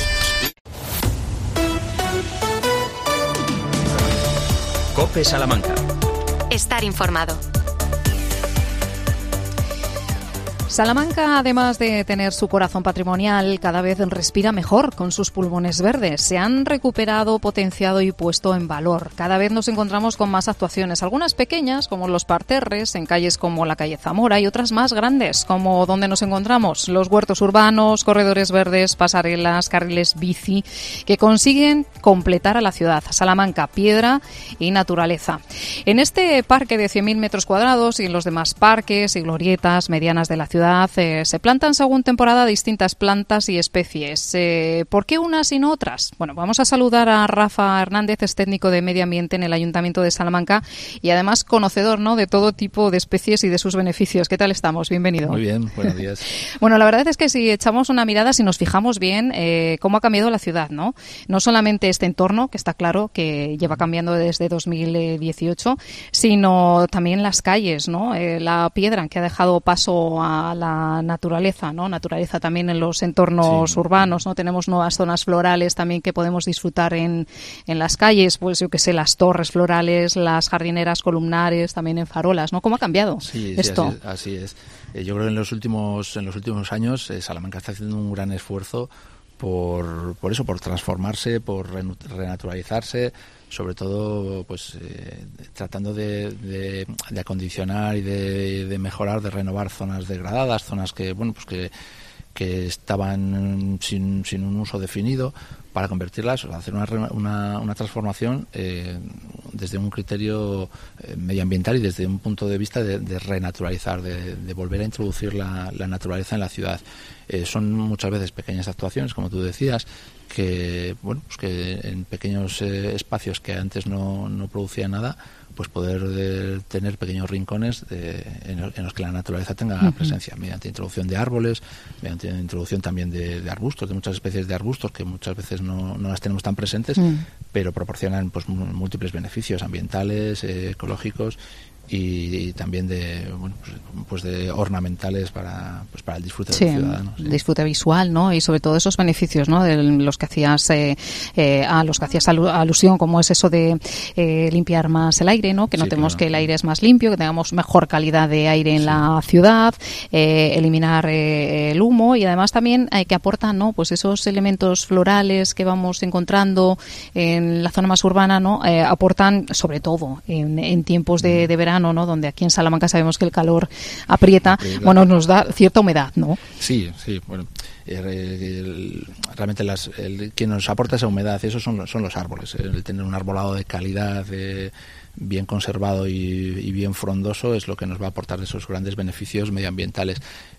COPE Salamanca. Estar informado. Salamanca, además de tener su corazón patrimonial, cada vez respira mejor con sus pulmones verdes. Se han recuperado, potenciado y puesto en valor. Cada vez nos encontramos con más actuaciones, algunas pequeñas, como los parterres, en calles como la calle Zamora, y otras más grandes, como donde nos encontramos, los huertos urbanos, corredores verdes, pasarelas, carriles bici, que consiguen completar a la ciudad. Salamanca, piedra y naturaleza. En este parque de cien mil metros cuadrados y en los demás parques y glorietas medianas de la ciudad, Eh, se plantan según temporada distintas plantas y especies. Eh, ¿Por qué unas y no otras? Bueno, vamos a saludar a Rafa Hernández, es técnico de medio ambiente en el Ayuntamiento de Salamanca y además conocedor, ¿no?, de todo tipo de especies y de sus beneficios. ¿Qué tal estamos? Bienvenido. Muy bien, buenos días. Bueno, la verdad es que si echamos una mirada, si nos fijamos bien, eh, cómo ha cambiado la ciudad, ¿no? No solamente este entorno, que está claro que lleva cambiando desde dos mil dieciocho, sino también las calles, ¿no? Eh, la piedra que ha dejado paso a la naturaleza, ¿no? Naturaleza también en los entornos sí. urbanos, ¿no? Tenemos nuevas zonas florales también que podemos disfrutar en, en las calles, pues yo que sé, las torres florales, las jardineras columnares, también en farolas, ¿no? ¿Cómo ha cambiado sí, esto? Sí, así, así es. Eh, yo creo que en los últimos, en los últimos años eh, Salamanca está haciendo un gran esfuerzo por, por eso, por transformarse, por renaturalizarse, sobre todo pues eh, tratando de, de, de acondicionar y de, de mejorar, de renovar zonas degradadas, zonas que bueno pues que, que estaban sin, sin un uso definido, para convertirlas, o sea, hacer una, una, una transformación eh, desde un criterio eh, medioambiental y desde un punto de vista de, de renaturalizar, de, de volver a introducir la, la naturaleza en la ciudad. Eh, son muchas veces pequeñas actuaciones, como tú decías, que bueno pues que en pequeños eh, espacios que antes no, no producían nada, pues poder de, tener pequeños rincones de, en, en los que la naturaleza tenga uh-huh. presencia, mediante introducción de árboles, mediante introducción también de, de arbustos, de muchas especies de arbustos que muchas veces no, no las tenemos tan presentes, uh-huh. pero proporcionan pues múltiples beneficios ambientales, eh, ecológicos y, y también de bueno pues, pues de ornamentales para pues para el disfrute sí, del ciudadano. Sí. Disfrute visual, ¿no? Y sobre todo esos beneficios, ¿no? De los que hacías eh, eh, a los que hacías alu- alusión, como es eso de eh, limpiar más el aire, ¿no? Que sí, notemos claro. que el aire es más limpio, que tengamos mejor calidad de aire en sí. la ciudad, eh, eliminar eh, el humo y además también eh, que aportan, ¿no? Pues esos elementos florales que vamos encontrando en la zona más urbana, ¿no? Eh, aportan sobre todo en, en tiempos de, de verano, ¿no? Donde aquí en Salamanca sabemos que el calor aprieta, aprieta. Bueno, nos da cierta humedad, ¿no? Sí, sí, bueno, el, el, realmente las, el, quien nos aporta esa humedad, esos son, son los árboles, el tener un arbolado de calidad, de, bien conservado y, y bien frondoso es lo que nos va a aportar esos grandes beneficios medioambientales.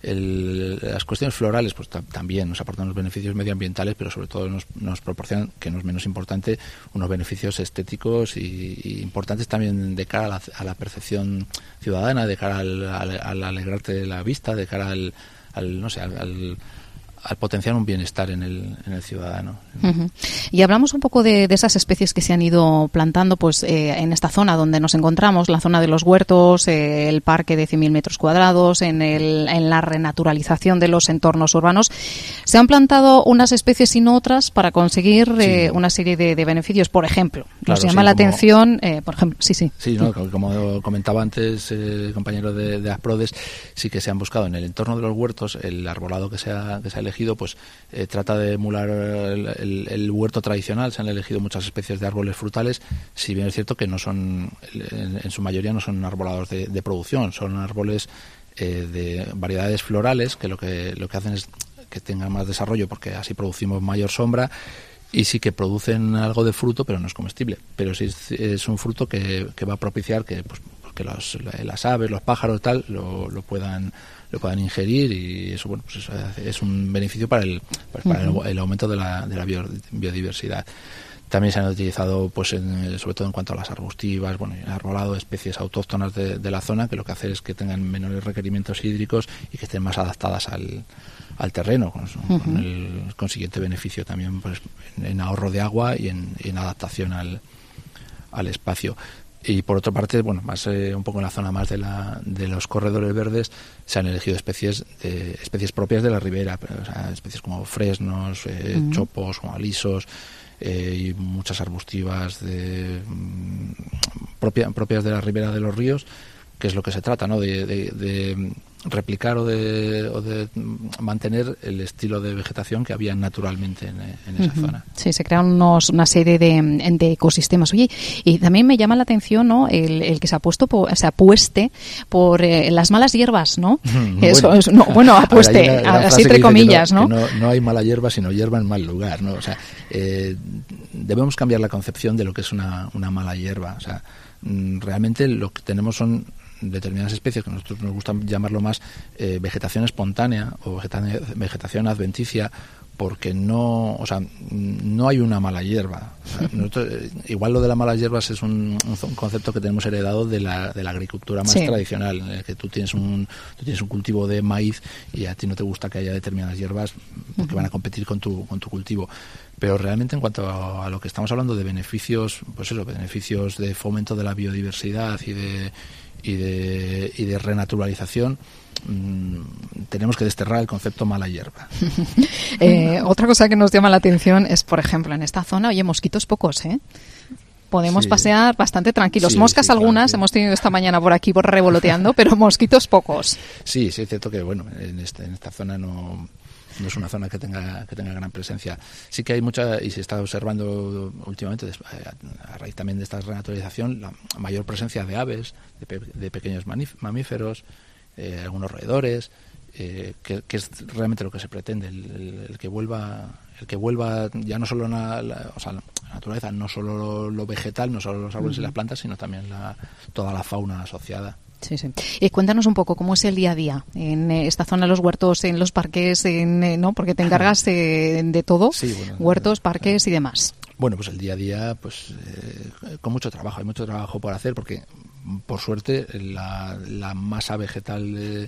El, las cuestiones florales pues t- también nos aportan los beneficios medioambientales, pero sobre todo nos, nos proporcionan, que no es menos importante, unos beneficios estéticos y, y importantes también de cara a la, a la percepción ciudadana, de cara al, al, al alegrarte de la vista, de cara al, al no sé, al, al al potenciar un bienestar en el, en el ciudadano. Uh-huh. Y hablamos un poco de, de esas especies que se han ido plantando pues eh, en esta zona donde nos encontramos, la zona de los huertos, eh, el parque de cien mil metros cuadrados, en, el, en la renaturalización de los entornos urbanos. Se han plantado unas especies y no otras para conseguir eh, sí. una serie de, de beneficios. Por ejemplo, nos claro, llama sí, la como, atención, eh, por ejemplo, sí, sí. Sí, ¿no? Como comentaba antes el compañero de, de Asprodes, sí que se han buscado en el entorno de los huertos el arbolado que se ha, que se ha elegido pues eh, trata de emular el, el, el huerto tradicional. Se han elegido muchas especies de árboles frutales, si bien es cierto que no son, en, en su mayoría no son arbolados de, de producción, son árboles eh, de variedades florales que lo que lo que hacen es que tengan más desarrollo porque así producimos mayor sombra. Y sí que producen algo de fruto, pero no es comestible. Pero sí es, es un fruto que, que va a propiciar que, pues, que los, las aves, los pájaros, tal, lo, lo puedan lo puedan ingerir y eso bueno pues es, es un beneficio para el para uh-huh. el, el aumento de la, de la biodiversidad. También se han utilizado, pues en, sobre todo en cuanto a las arbustivas, bueno, el arbolado, especies autóctonas de, de la zona, que lo que hace es que tengan menores requerimientos hídricos y que estén más adaptadas al, al terreno, con, uh-huh. con el consiguiente beneficio también, pues, en, en ahorro de agua y en, en adaptación al, al espacio. Y por otra parte, bueno, más eh, un poco en la zona más de la de los corredores verdes se han elegido especies de, especies propias de la ribera, o sea, especies como fresnos, eh, uh-huh. chopos, como alisos, eh, y muchas arbustivas de mm, propia, propias de la ribera de los ríos, que es lo que se trata, ¿no? De, de, de replicar o de, o de mantener el estilo de vegetación que había naturalmente en, en esa uh-huh. zona. Sí, se crean unos, una serie de, de ecosistemas. Oye, y también me llama la atención, ¿no? El, el que se ha puesto, por, se apueste por eh, las malas hierbas, ¿no? Bueno, Eso es, no, bueno, apueste, ver, una, una así entre comillas, no, ¿no? ¿no? No hay mala hierba, sino hierba en mal lugar, ¿no? O sea, eh, debemos cambiar la concepción de lo que es una, una mala hierba. O sea, realmente lo que tenemos son determinadas especies que a nosotros nos gusta llamarlo más eh, vegetación espontánea o vegeta- vegetación adventicia, porque no, o sea, no hay una mala hierba. O sea, nosotros, eh, igual lo de las malas hierbas es un, un concepto que tenemos heredado de la, de la agricultura más sí. tradicional, en el que tú tienes un tú tienes un cultivo de maíz y a ti no te gusta que haya determinadas hierbas porque uh-huh. van a competir con tu con tu cultivo. Pero realmente en cuanto a, a lo que estamos hablando de beneficios, pues eso, beneficios de fomento de la biodiversidad y de y de y de renaturalización, mmm, tenemos que desterrar el concepto mala hierba. eh, otra cosa que nos llama la atención es, por ejemplo, en esta zona, oye, mosquitos pocos, ¿eh? Podemos sí. pasear bastante tranquilos. Sí, Moscas sí, algunas, claro, hemos tenido esta mañana por aquí por revoloteando, pero mosquitos pocos. Sí, sí, es cierto que, bueno, en, este, en esta zona no... no es una zona que tenga que tenga gran presencia. Sí que hay mucha, y se está observando últimamente, a raíz también de esta renaturalización, la mayor presencia de aves, de, pe- de pequeños manif- mamíferos, eh, algunos roedores, eh, que, que es realmente lo que se pretende, el, el, el que vuelva el que vuelva ya no solo la, la, o sea, la naturaleza, no solo lo, lo vegetal, no solo los árboles uh-huh. y las plantas, sino también la, toda la fauna asociada. Sí, sí. Eh, cuéntanos un poco cómo es el día a día en eh, esta zona de los huertos, en los parques, en, eh, ¿no? Porque te encargas eh, de todo, sí, bueno, huertos, parques eh, y demás. Bueno, pues el día a día, pues eh, con mucho trabajo, hay mucho trabajo por hacer, porque por suerte la, la masa vegetal de,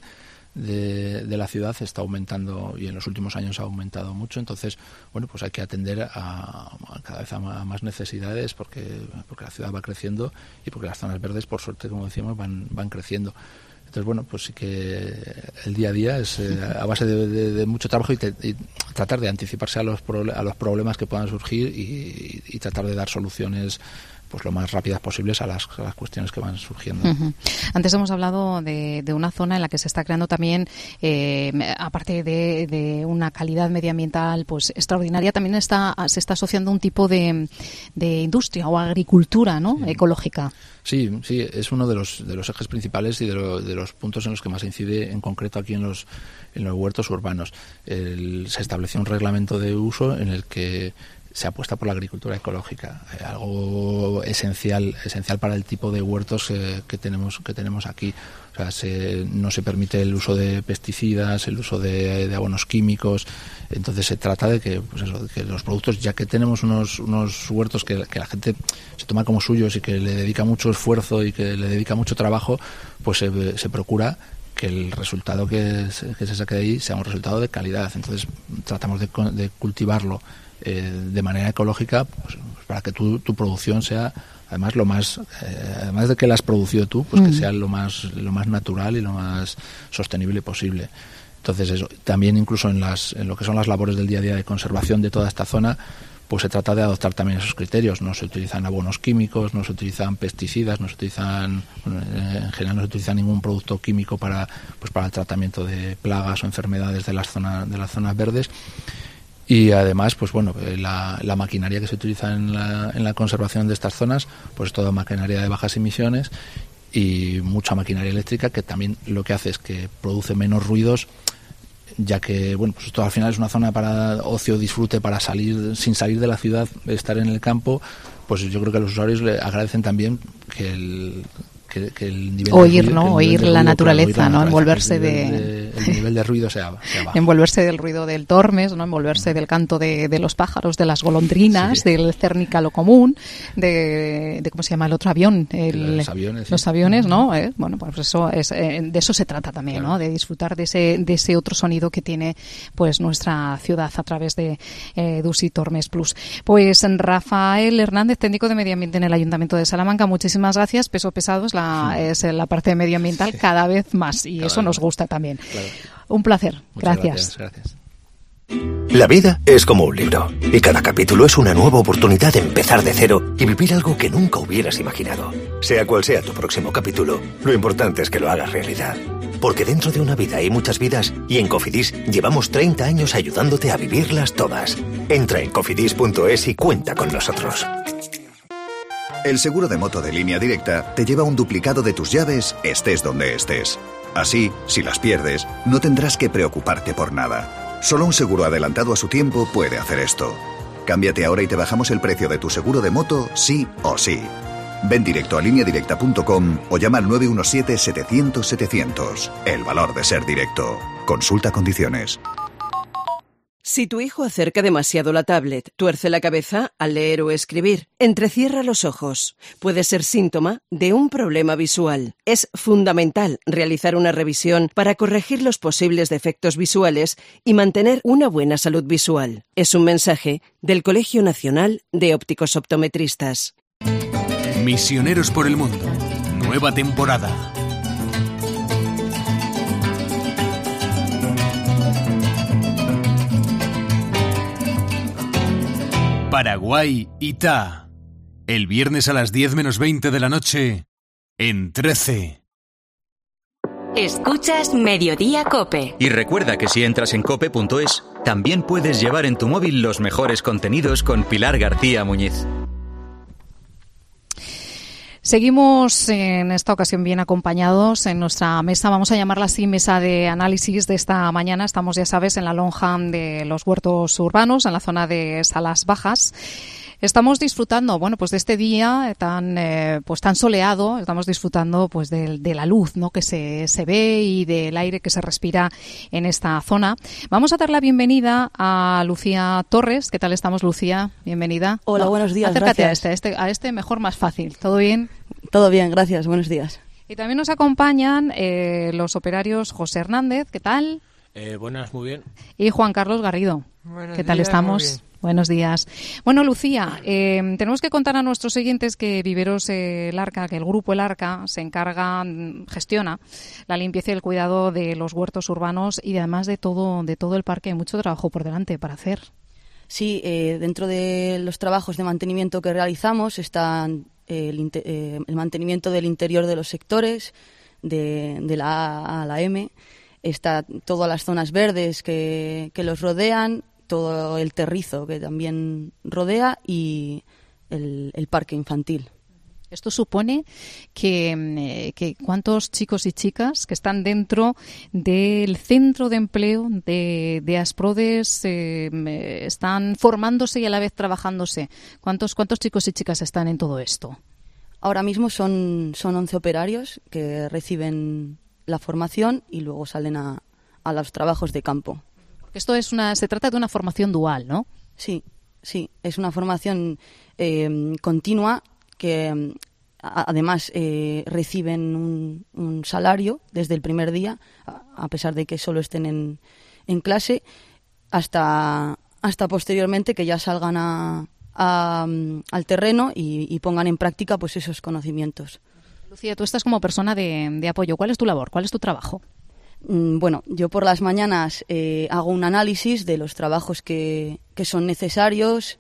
de, de la ciudad está aumentando y en los últimos años ha aumentado mucho. Entonces, bueno, pues hay que atender a, a cada vez a más necesidades porque, porque la ciudad va creciendo y porque las zonas verdes, por suerte, como decíamos, van, van creciendo. Entonces, bueno, pues sí que el día a día es eh, a base de, de, de mucho trabajo y, te, y tratar de anticiparse a los, proble- a los problemas que puedan surgir y, y tratar de dar soluciones pues lo más rápidas posibles a las, a las cuestiones que van surgiendo. Uh-huh. Antes hemos hablado de, de una zona en la que se está creando también, eh, aparte de, de una calidad medioambiental pues extraordinaria, también está se está asociando un tipo de, de industria o agricultura, ¿no? Sí. Ecológica. Sí, sí, es uno de los de los ejes principales y de, lo, de los puntos en los que más se incide en concreto aquí en los en los huertos urbanos. El, se estableció un reglamento de uso en el que se apuesta por la agricultura ecológica, eh, algo esencial esencial para el tipo de huertos eh, que tenemos que tenemos aquí. O sea, se, no se permite el uso de pesticidas, el uso de, de abonos químicos. Entonces se trata de que, pues eso, de que los productos, ya que tenemos unos unos huertos que, que la gente se toma como suyos y que le dedica mucho esfuerzo y que le dedica mucho trabajo, pues se, se procura que el resultado que se, que se saque de ahí sea un resultado de calidad. Entonces tratamos de, de cultivarlo Eh, de manera ecológica, pues, para que tu, tu producción sea además lo más eh, además de que la has producido tú, pues mm. que sea lo más lo más natural y lo más sostenible posible. Entonces eso, también incluso en las en lo que son las labores del día a día de conservación de toda esta zona, pues se trata de adoptar también esos criterios. No se utilizan abonos químicos, no se utilizan pesticidas, no se utilizan bueno, en general no se utiliza ningún producto químico para pues para el tratamiento de plagas o enfermedades de las zonas de las zonas verdes. Y además, pues bueno, la, la maquinaria que se utiliza en la, en la conservación de estas zonas, pues toda maquinaria de bajas emisiones y mucha maquinaria eléctrica que también lo que hace es que produce menos ruidos, ya que, bueno, pues esto al final es una zona para ocio, disfrute, para salir, sin salir de la ciudad, estar en el campo, pues yo creo que los usuarios le agradecen también que el... Que, que el nivel oír, de ruido, ¿no? Oír la ruido, naturaleza, claro, ¿no? La Envolverse el de... de... el nivel de ruido sea, sea bajo. Envolverse del ruido del Tormes, ¿no? Envolverse del canto de, de los pájaros, de las golondrinas, sí. del cernícalo común, de, de ¿cómo se llama el otro avión? El, los aviones. Los sí. aviones, ¿no? Eh, bueno, pues eso es, eh, de eso se trata también, claro. ¿no? De disfrutar de ese, de ese otro sonido que tiene pues nuestra ciudad a través de eh, Dusi Tormes Plus. Pues Rafael Hernández, técnico de medio ambiente en el Ayuntamiento de Salamanca, muchísimas gracias. Peso pesado es la, sí. es la parte medioambiental sí. cada vez más y cada eso nos gusta también. Claro. Un placer. Muchas gracias. gracias. gracias. La vida es como un libro y cada capítulo es una nueva oportunidad de empezar de cero y vivir algo que nunca hubieras imaginado. Sea cual sea tu próximo capítulo, lo importante es que lo hagas realidad. Porque dentro de una vida hay muchas vidas y en Cofidis llevamos treinta años ayudándote a vivirlas todas. Entra en cofidis punto es y cuenta con nosotros. El seguro de moto de Línea Directa te lleva un duplicado de tus llaves, estés donde estés. Así, si las pierdes, no tendrás que preocuparte por nada. Solo un seguro adelantado a su tiempo puede hacer esto. Cámbiate ahora y te bajamos el precio de tu seguro de moto, sí o sí. Ven directo a línea directa punto com o llama al nueve uno siete, setecientos, setecientos. El valor de ser directo. Consulta condiciones. Si tu hijo acerca demasiado la tablet, tuerce la cabeza al leer o escribir, entrecierra los ojos, puede ser síntoma de un problema visual. Es fundamental realizar una revisión para corregir los posibles defectos visuales y mantener una buena salud visual. Es un mensaje del Colegio Nacional de Ópticos Optometristas. Misioneros por el mundo. Nueva temporada. Paraguay, Itá. El viernes a las diez menos veinte de la noche, en trece. Escuchas Mediodía COPE. Y recuerda que si entras en cope punto es, también puedes llevar en tu móvil los mejores contenidos con Pilar García Muñiz. Seguimos en esta ocasión bien acompañados en nuestra mesa, vamos a llamarla así, mesa de análisis de esta mañana. Estamos, ya sabes, en la lonja de los huertos urbanos, en la zona de Salas Bajas. Estamos disfrutando, bueno, pues de este día tan, eh, pues tan soleado. Estamos disfrutando, pues, de, de la luz, ¿no? Que se, se ve y del aire que se respira en esta zona. Vamos a dar la bienvenida a Lucía Torres. ¿Qué tal estamos, Lucía? Bienvenida. Hola, no, buenos días. Acércate gracias. a este, a este, a este mejor, más fácil. ¿Todo bien? Todo bien, gracias. Buenos días. Y también nos acompañan eh, los operarios José Hernández. ¿Qué tal? Eh, buenas, muy bien. Y Juan Carlos Garrido. Buenos ¿Qué tal días, estamos? muy bien. Buenos días. Bueno, Lucía, eh, tenemos que contar a nuestros oyentes que Viveros eh, El Arca, que el grupo El Arca se encarga, gestiona la limpieza y el cuidado de los huertos urbanos y además de todo, de todo el parque hay mucho trabajo por delante para hacer. Sí, eh, dentro de los trabajos de mantenimiento que realizamos están eh, el, eh, el mantenimiento del interior de los sectores, de, de la A a la M, está todas las zonas verdes que, que los rodean, todo el terrizo que también rodea y el, el parque infantil. Esto supone que, eh, que cuántos chicos y chicas que están dentro del centro de empleo de, de Asprodes eh, están formándose y a la vez trabajándose. ¿Cuántos, cuántos chicos y chicas están en todo esto? Ahora mismo son, son once operarios que reciben la formación y luego salen a, a los trabajos de campo. Esto es una, se trata de una formación dual, ¿no? Sí, sí, es una formación eh, continua que a, además eh, reciben un, un salario desde el primer día, a, a pesar de que solo estén en, en clase, hasta, hasta posteriormente que ya salgan a, a, al terreno y, y pongan en práctica pues esos conocimientos. Lucía, tú estás como persona de, de apoyo. ¿Cuál es tu labor? ¿Cuál es tu trabajo? Bueno, yo por las mañanas eh, hago un análisis de los trabajos que, que son necesarios,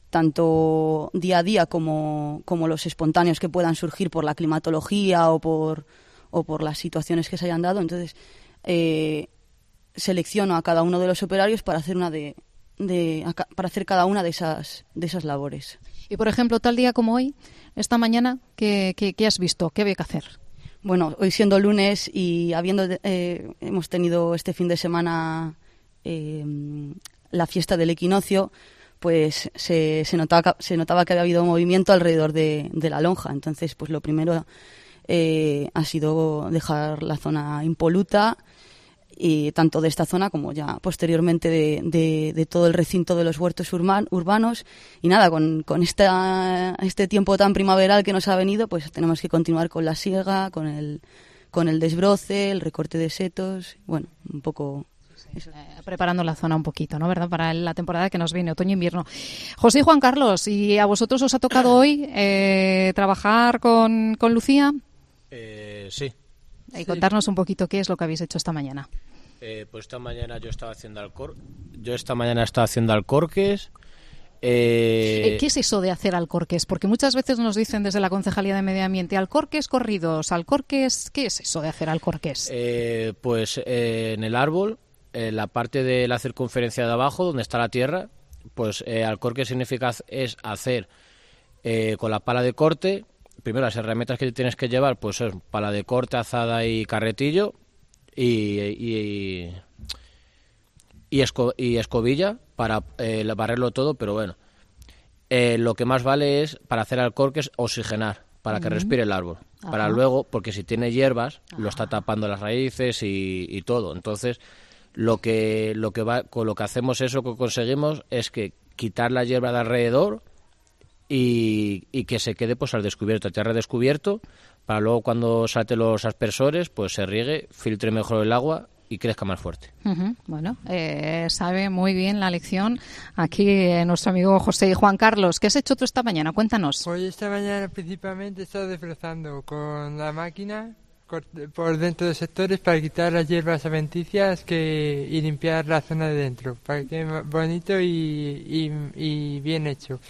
tanto día a día como, como los espontáneos que puedan surgir por la climatología o por, o por las situaciones que se hayan dado. Entonces, eh, selecciono a cada uno de los operarios para hacer una de, de para hacer cada una de esas, de esas labores. Y, por ejemplo, tal día como hoy, esta mañana, ¿qué, qué, qué has visto? ¿Qué había que hacer? Bueno, hoy siendo lunes y habiendo eh, hemos tenido este fin de semana eh, la fiesta del equinoccio, pues se, se, notaba, se notaba que había habido movimiento alrededor de, de la lonja. Entonces, pues lo primero eh, ha sido dejar la zona impoluta y tanto de esta zona como ya posteriormente de, de, de todo el recinto de los huertos urban, urbanos. Y nada, con, con esta, este tiempo tan primaveral que nos ha venido, pues tenemos que continuar con la siega, con el, con el desbroce, el recorte de setos, bueno, un poco... Eh, preparando la zona un poquito, ¿no? ¿Verdad? Para la temporada que nos viene, otoño-invierno. José y Juan Carlos, ¿y a vosotros os ha tocado hoy eh, trabajar con, con Lucía? Eh, sí. Y contarnos un poquito qué es lo que habéis hecho esta mañana. Eh, pues esta mañana yo estaba haciendo alcor... yo esta mañana estaba haciendo alcorques. Eh... ¿Qué es eso de hacer alcorques? Porque muchas veces nos dicen desde la Concejalía de Medio Ambiente, alcorques corridos, alcorques, ¿qué es eso de hacer alcorques? Eh, pues eh, en el árbol, en la parte de la circunferencia de abajo, donde está la tierra, pues eh, alcorque significa es hacer eh, con la pala de corte. Primero, las herramientas que tienes que llevar, pues es pala de corte, azada y carretillo y, y, y, esco, y escobilla para eh, barrerlo todo, pero bueno, eh, lo que más vale es, para hacer alcorques, oxigenar, para que uh-huh. respire el árbol. Ajá. Para luego, porque si tiene hierbas, Ajá. lo está tapando las raíces y, y todo. Entonces, lo que, lo que va, con lo que hacemos es, lo que conseguimos es que quitar la hierba de alrededor, Y, y que se quede pues al descubierto, a tierra descubierto, para luego cuando salte los aspersores, pues se riegue, filtre mejor el agua y crezca más fuerte. Uh-huh. Bueno, eh, sabe muy bien la lección aquí eh, nuestro amigo José y Juan Carlos. ¿Qué has hecho tú esta mañana? Cuéntanos. Pues esta mañana principalmente he estado desbrozando con la máquina por dentro de sectores para quitar las hierbas adventicias que, y limpiar la zona de dentro, para que quede bonito y, y, y bien hecho.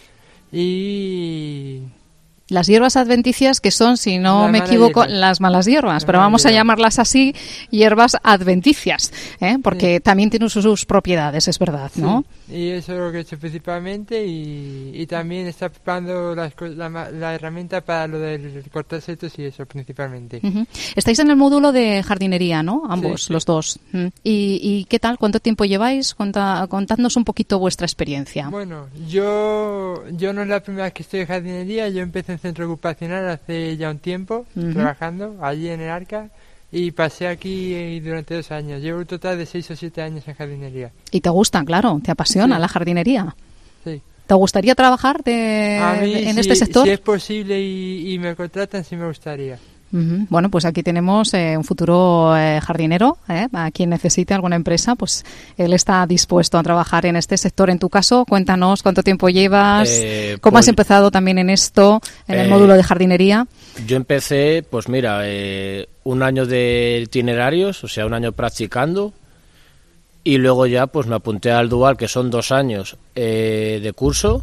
Y las hierbas adventicias, que son, si no la me equivoco, hierba. las malas hierbas, la pero vamos hierba. a llamarlas así, hierbas adventicias, ¿eh? Porque sí. también tienen sus, sus propiedades, es verdad, ¿no? Sí. Y eso es lo que he hecho principalmente, y, y también está preparando las, la, la herramienta para lo del cortar setos y eso principalmente. Uh-huh. Estáis en el módulo de jardinería, ¿no? Ambos, sí. los dos. Uh-huh. ¿Y, ¿Y qué tal? ¿Cuánto tiempo lleváis? Conta, contadnos un poquito vuestra experiencia. Bueno, yo, yo no es la primera vez que estoy en jardinería, yo empecé en centro ocupacional hace ya un tiempo, uh-huh. trabajando allí en el Arca, y pasé aquí durante dos años. Llevo un total de seis o siete años en jardinería. ¿Y te gusta, claro? ¿Te apasiona sí. la jardinería? Sí. ¿Te gustaría trabajar de, A mí, en si, este sector? Si es posible y, y me contratan, sí me gustaría. Uh-huh. Bueno, pues aquí tenemos eh, un futuro eh, jardinero, eh, a quien necesite alguna empresa, pues él está dispuesto a trabajar en este sector. En tu caso, cuéntanos cuánto tiempo llevas, eh, cómo pues, has empezado también en esto, en eh, el módulo de jardinería. Yo empecé, pues mira, eh, un año de itinerarios, o sea, un año practicando, y luego ya pues me apunté al dual, que son dos años eh, de curso,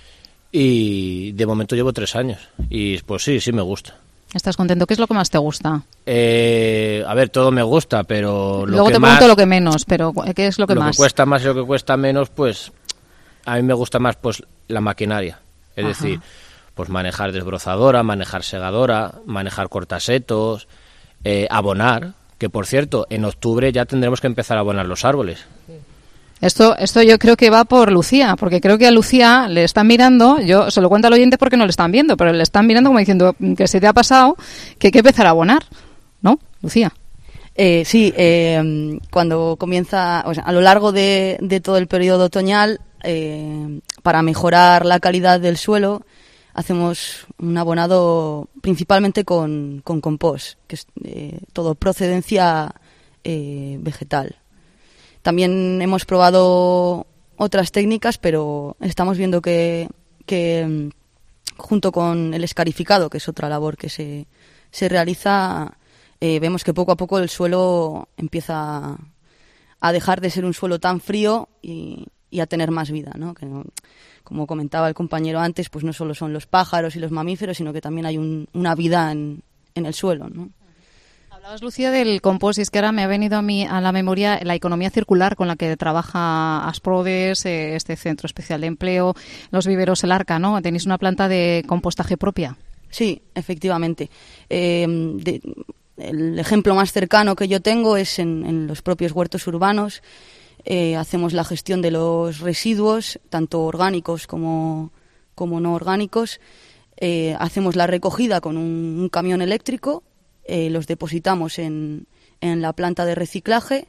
y de momento llevo tres años, y pues sí, sí me gusta. ¿Estás contento? ¿Qué es lo que más te gusta? Eh, a ver, todo me gusta, pero... Lo Luego que te más, pregunto lo que menos, pero ¿qué es lo que lo más? Lo que cuesta más y lo que cuesta menos, pues a mí me gusta más pues la maquinaria. Es Ajá. decir, pues manejar desbrozadora, manejar segadora, manejar cortasetos, eh, abonar, que por cierto, en octubre ya tendremos que empezar a abonar los árboles. Sí. Esto, esto yo creo que va por Lucía, porque creo que a Lucía le están mirando, yo se lo cuento al oyente porque no le están viendo, pero le están mirando como diciendo que se te ha pasado, que hay que empezar a abonar, ¿no, Lucía? Eh, sí, eh, cuando comienza, o sea, a lo largo de, de todo el periodo otoñal, eh, para mejorar la calidad del suelo, hacemos un abonado principalmente con, con compost, que es eh, todo procedencia eh, vegetal. También hemos probado otras técnicas, pero estamos viendo que, que junto con el escarificado, que es otra labor que se, se realiza, eh, vemos que poco a poco el suelo empieza a dejar de ser un suelo tan frío y, y a tener más vida, ¿no? Que no, como comentaba el compañero antes, pues no solo son los pájaros y los mamíferos, sino que también hay un, una vida en, en el suelo, ¿no? Hablabas, Lucía, del compost, y es que ahora me ha venido a mí a la memoria la economía circular con la que trabaja Asprodes, eh, este Centro Especial de Empleo, los viveros El Arca, ¿no? ¿Tenéis una planta de compostaje propia? Sí, efectivamente. Eh, de, el ejemplo más cercano que yo tengo es en, en los propios huertos urbanos. Eh, hacemos la gestión de los residuos, tanto orgánicos como, como no orgánicos. Eh, hacemos la recogida con un, un camión eléctrico. Eh, los depositamos en, en la planta de reciclaje,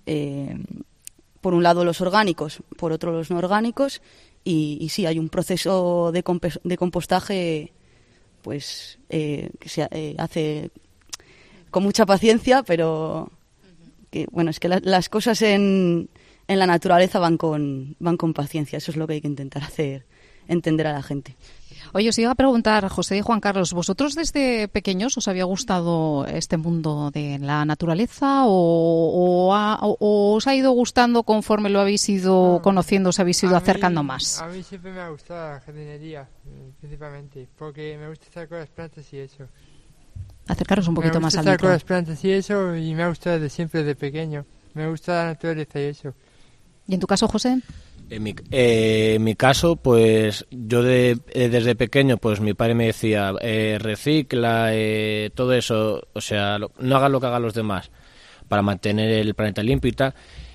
eh, por un lado los orgánicos, por otro los no orgánicos, y, y sí, hay un proceso de, comp- de compostaje pues eh, que se eh, hace con mucha paciencia, pero que bueno, es que la, las cosas en, en la naturaleza van con, van con paciencia, eso es lo que hay que intentar hacer, entender a la gente. Oye, os iba a preguntar, José y Juan Carlos, ¿vosotros desde pequeños os había gustado este mundo de la naturaleza o, o, ha, o, o os ha ido gustando conforme lo habéis ido no, conociendo, os habéis ido a acercando mí, más? A mí siempre me ha gustado la jardinería, principalmente, porque me gusta estar con las plantas y eso. Acercaros un poquito más al micro. Me gusta estar con las plantas y eso, y me ha gustado de siempre, de pequeño. Me gusta la naturaleza y eso. ¿Y en tu caso, José? En mi, eh, en mi caso, pues yo de, eh, desde pequeño, pues mi padre me decía, eh, recicla, eh, todo eso, o sea, lo, no hagas lo que hagan los demás para mantener el planeta limpio y tal.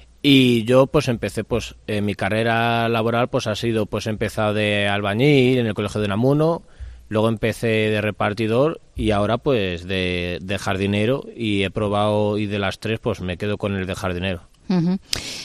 Y yo pues empecé, pues en mi carrera laboral pues ha sido, pues he empezado de albañil en el Colegio de Unamuno, luego empecé de repartidor y ahora pues de, de jardinero, y he probado, y de las tres pues me quedo con el de jardinero. Uh-huh.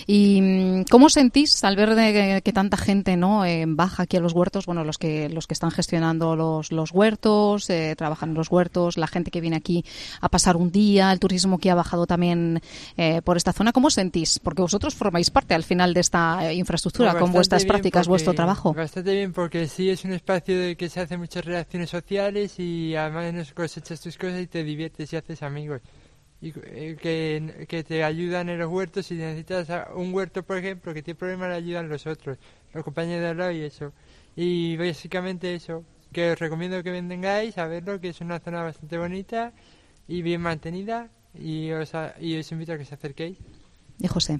¿Y cómo sentís al ver de que tanta gente no eh, baja aquí a los huertos? Bueno, los que los que están gestionando los, los huertos, eh, trabajan en los huertos, la gente que viene aquí a pasar un día, el turismo que ha bajado también eh, por esta zona. ¿Cómo sentís? Porque vosotros formáis parte al final de esta infraestructura, no, con vuestras prácticas, porque, vuestro trabajo. Bastante bien, porque sí es un espacio de que se hacen muchas relaciones sociales y además cosechas tus cosas y te diviertes y haces amigos. Y que, que te ayudan en los huertos. Si necesitas un huerto, por ejemplo, que tiene problemas, le ayudan los otros, los compañeros de al lado y eso. Y básicamente eso, que os recomiendo que vengáis a verlo, que es una zona bastante bonita y bien mantenida, y os, y os invito a que os acerquéis. Y José.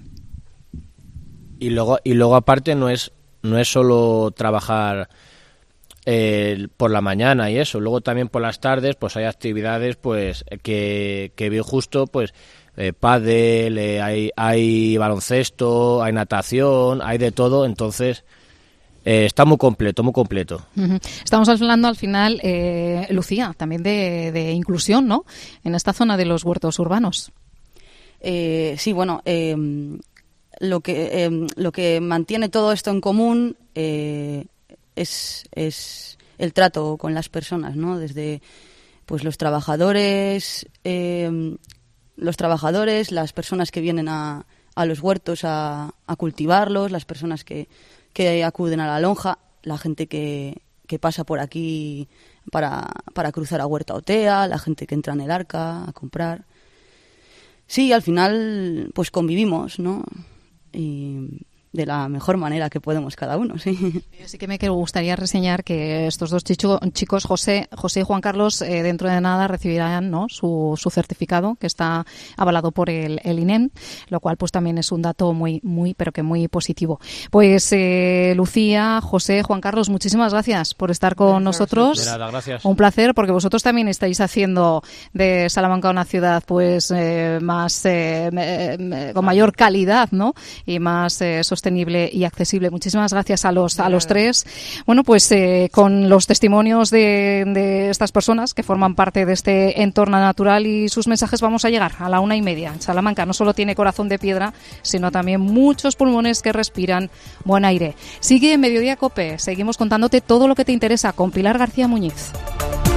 Y luego, y luego aparte no es, no es solo trabajar Eh, por la mañana y eso, luego también por las tardes pues hay actividades pues que, que bien justo, pues eh, pádel, eh, hay, hay baloncesto, hay natación, hay de todo, entonces eh, está muy completo, muy completo. Uh-huh. Estamos hablando al final, eh, Lucía, también de, de inclusión, ¿no?, en esta zona de los huertos urbanos. Eh, sí, bueno, eh, lo que eh, lo que mantiene todo esto en común eh, Es, es el trato con las personas, ¿no? Desde pues los trabajadores, eh, los trabajadores, las personas que vienen a, a los huertos a, a cultivarlos, las personas que, que acuden a la lonja, la gente que, que pasa por aquí para, para cruzar a Huerta Otea, la gente que entra en el Arca a comprar. Sí, al final pues convivimos, ¿no? Y de la mejor manera que podemos cada uno, sí. Sí que me gustaría reseñar que estos dos chicho, chicos, José, José y Juan Carlos, eh, dentro de nada recibirán, ¿no?, su, su certificado, que está avalado por el, el I N E M, lo cual pues también es un dato muy, muy, pero que muy positivo. Pues eh, Lucía, José, Juan Carlos, muchísimas gracias por estar con nosotros. De nada, gracias. Un placer, porque vosotros también estáis haciendo de Salamanca una ciudad pues eh, más eh, eh, con mayor calidad, ¿no?, y más eh, sostenible y accesible. Muchísimas gracias a los a los tres. Bueno, pues eh, con los testimonios de, de estas personas que forman parte de este entorno natural y sus mensajes vamos a llegar a la una y media. Salamanca no solo tiene corazón de piedra, sino también muchos pulmones que respiran buen aire. Sigue en Mediodía COPE. Seguimos contándote todo lo que te interesa con Pilar García Muñiz.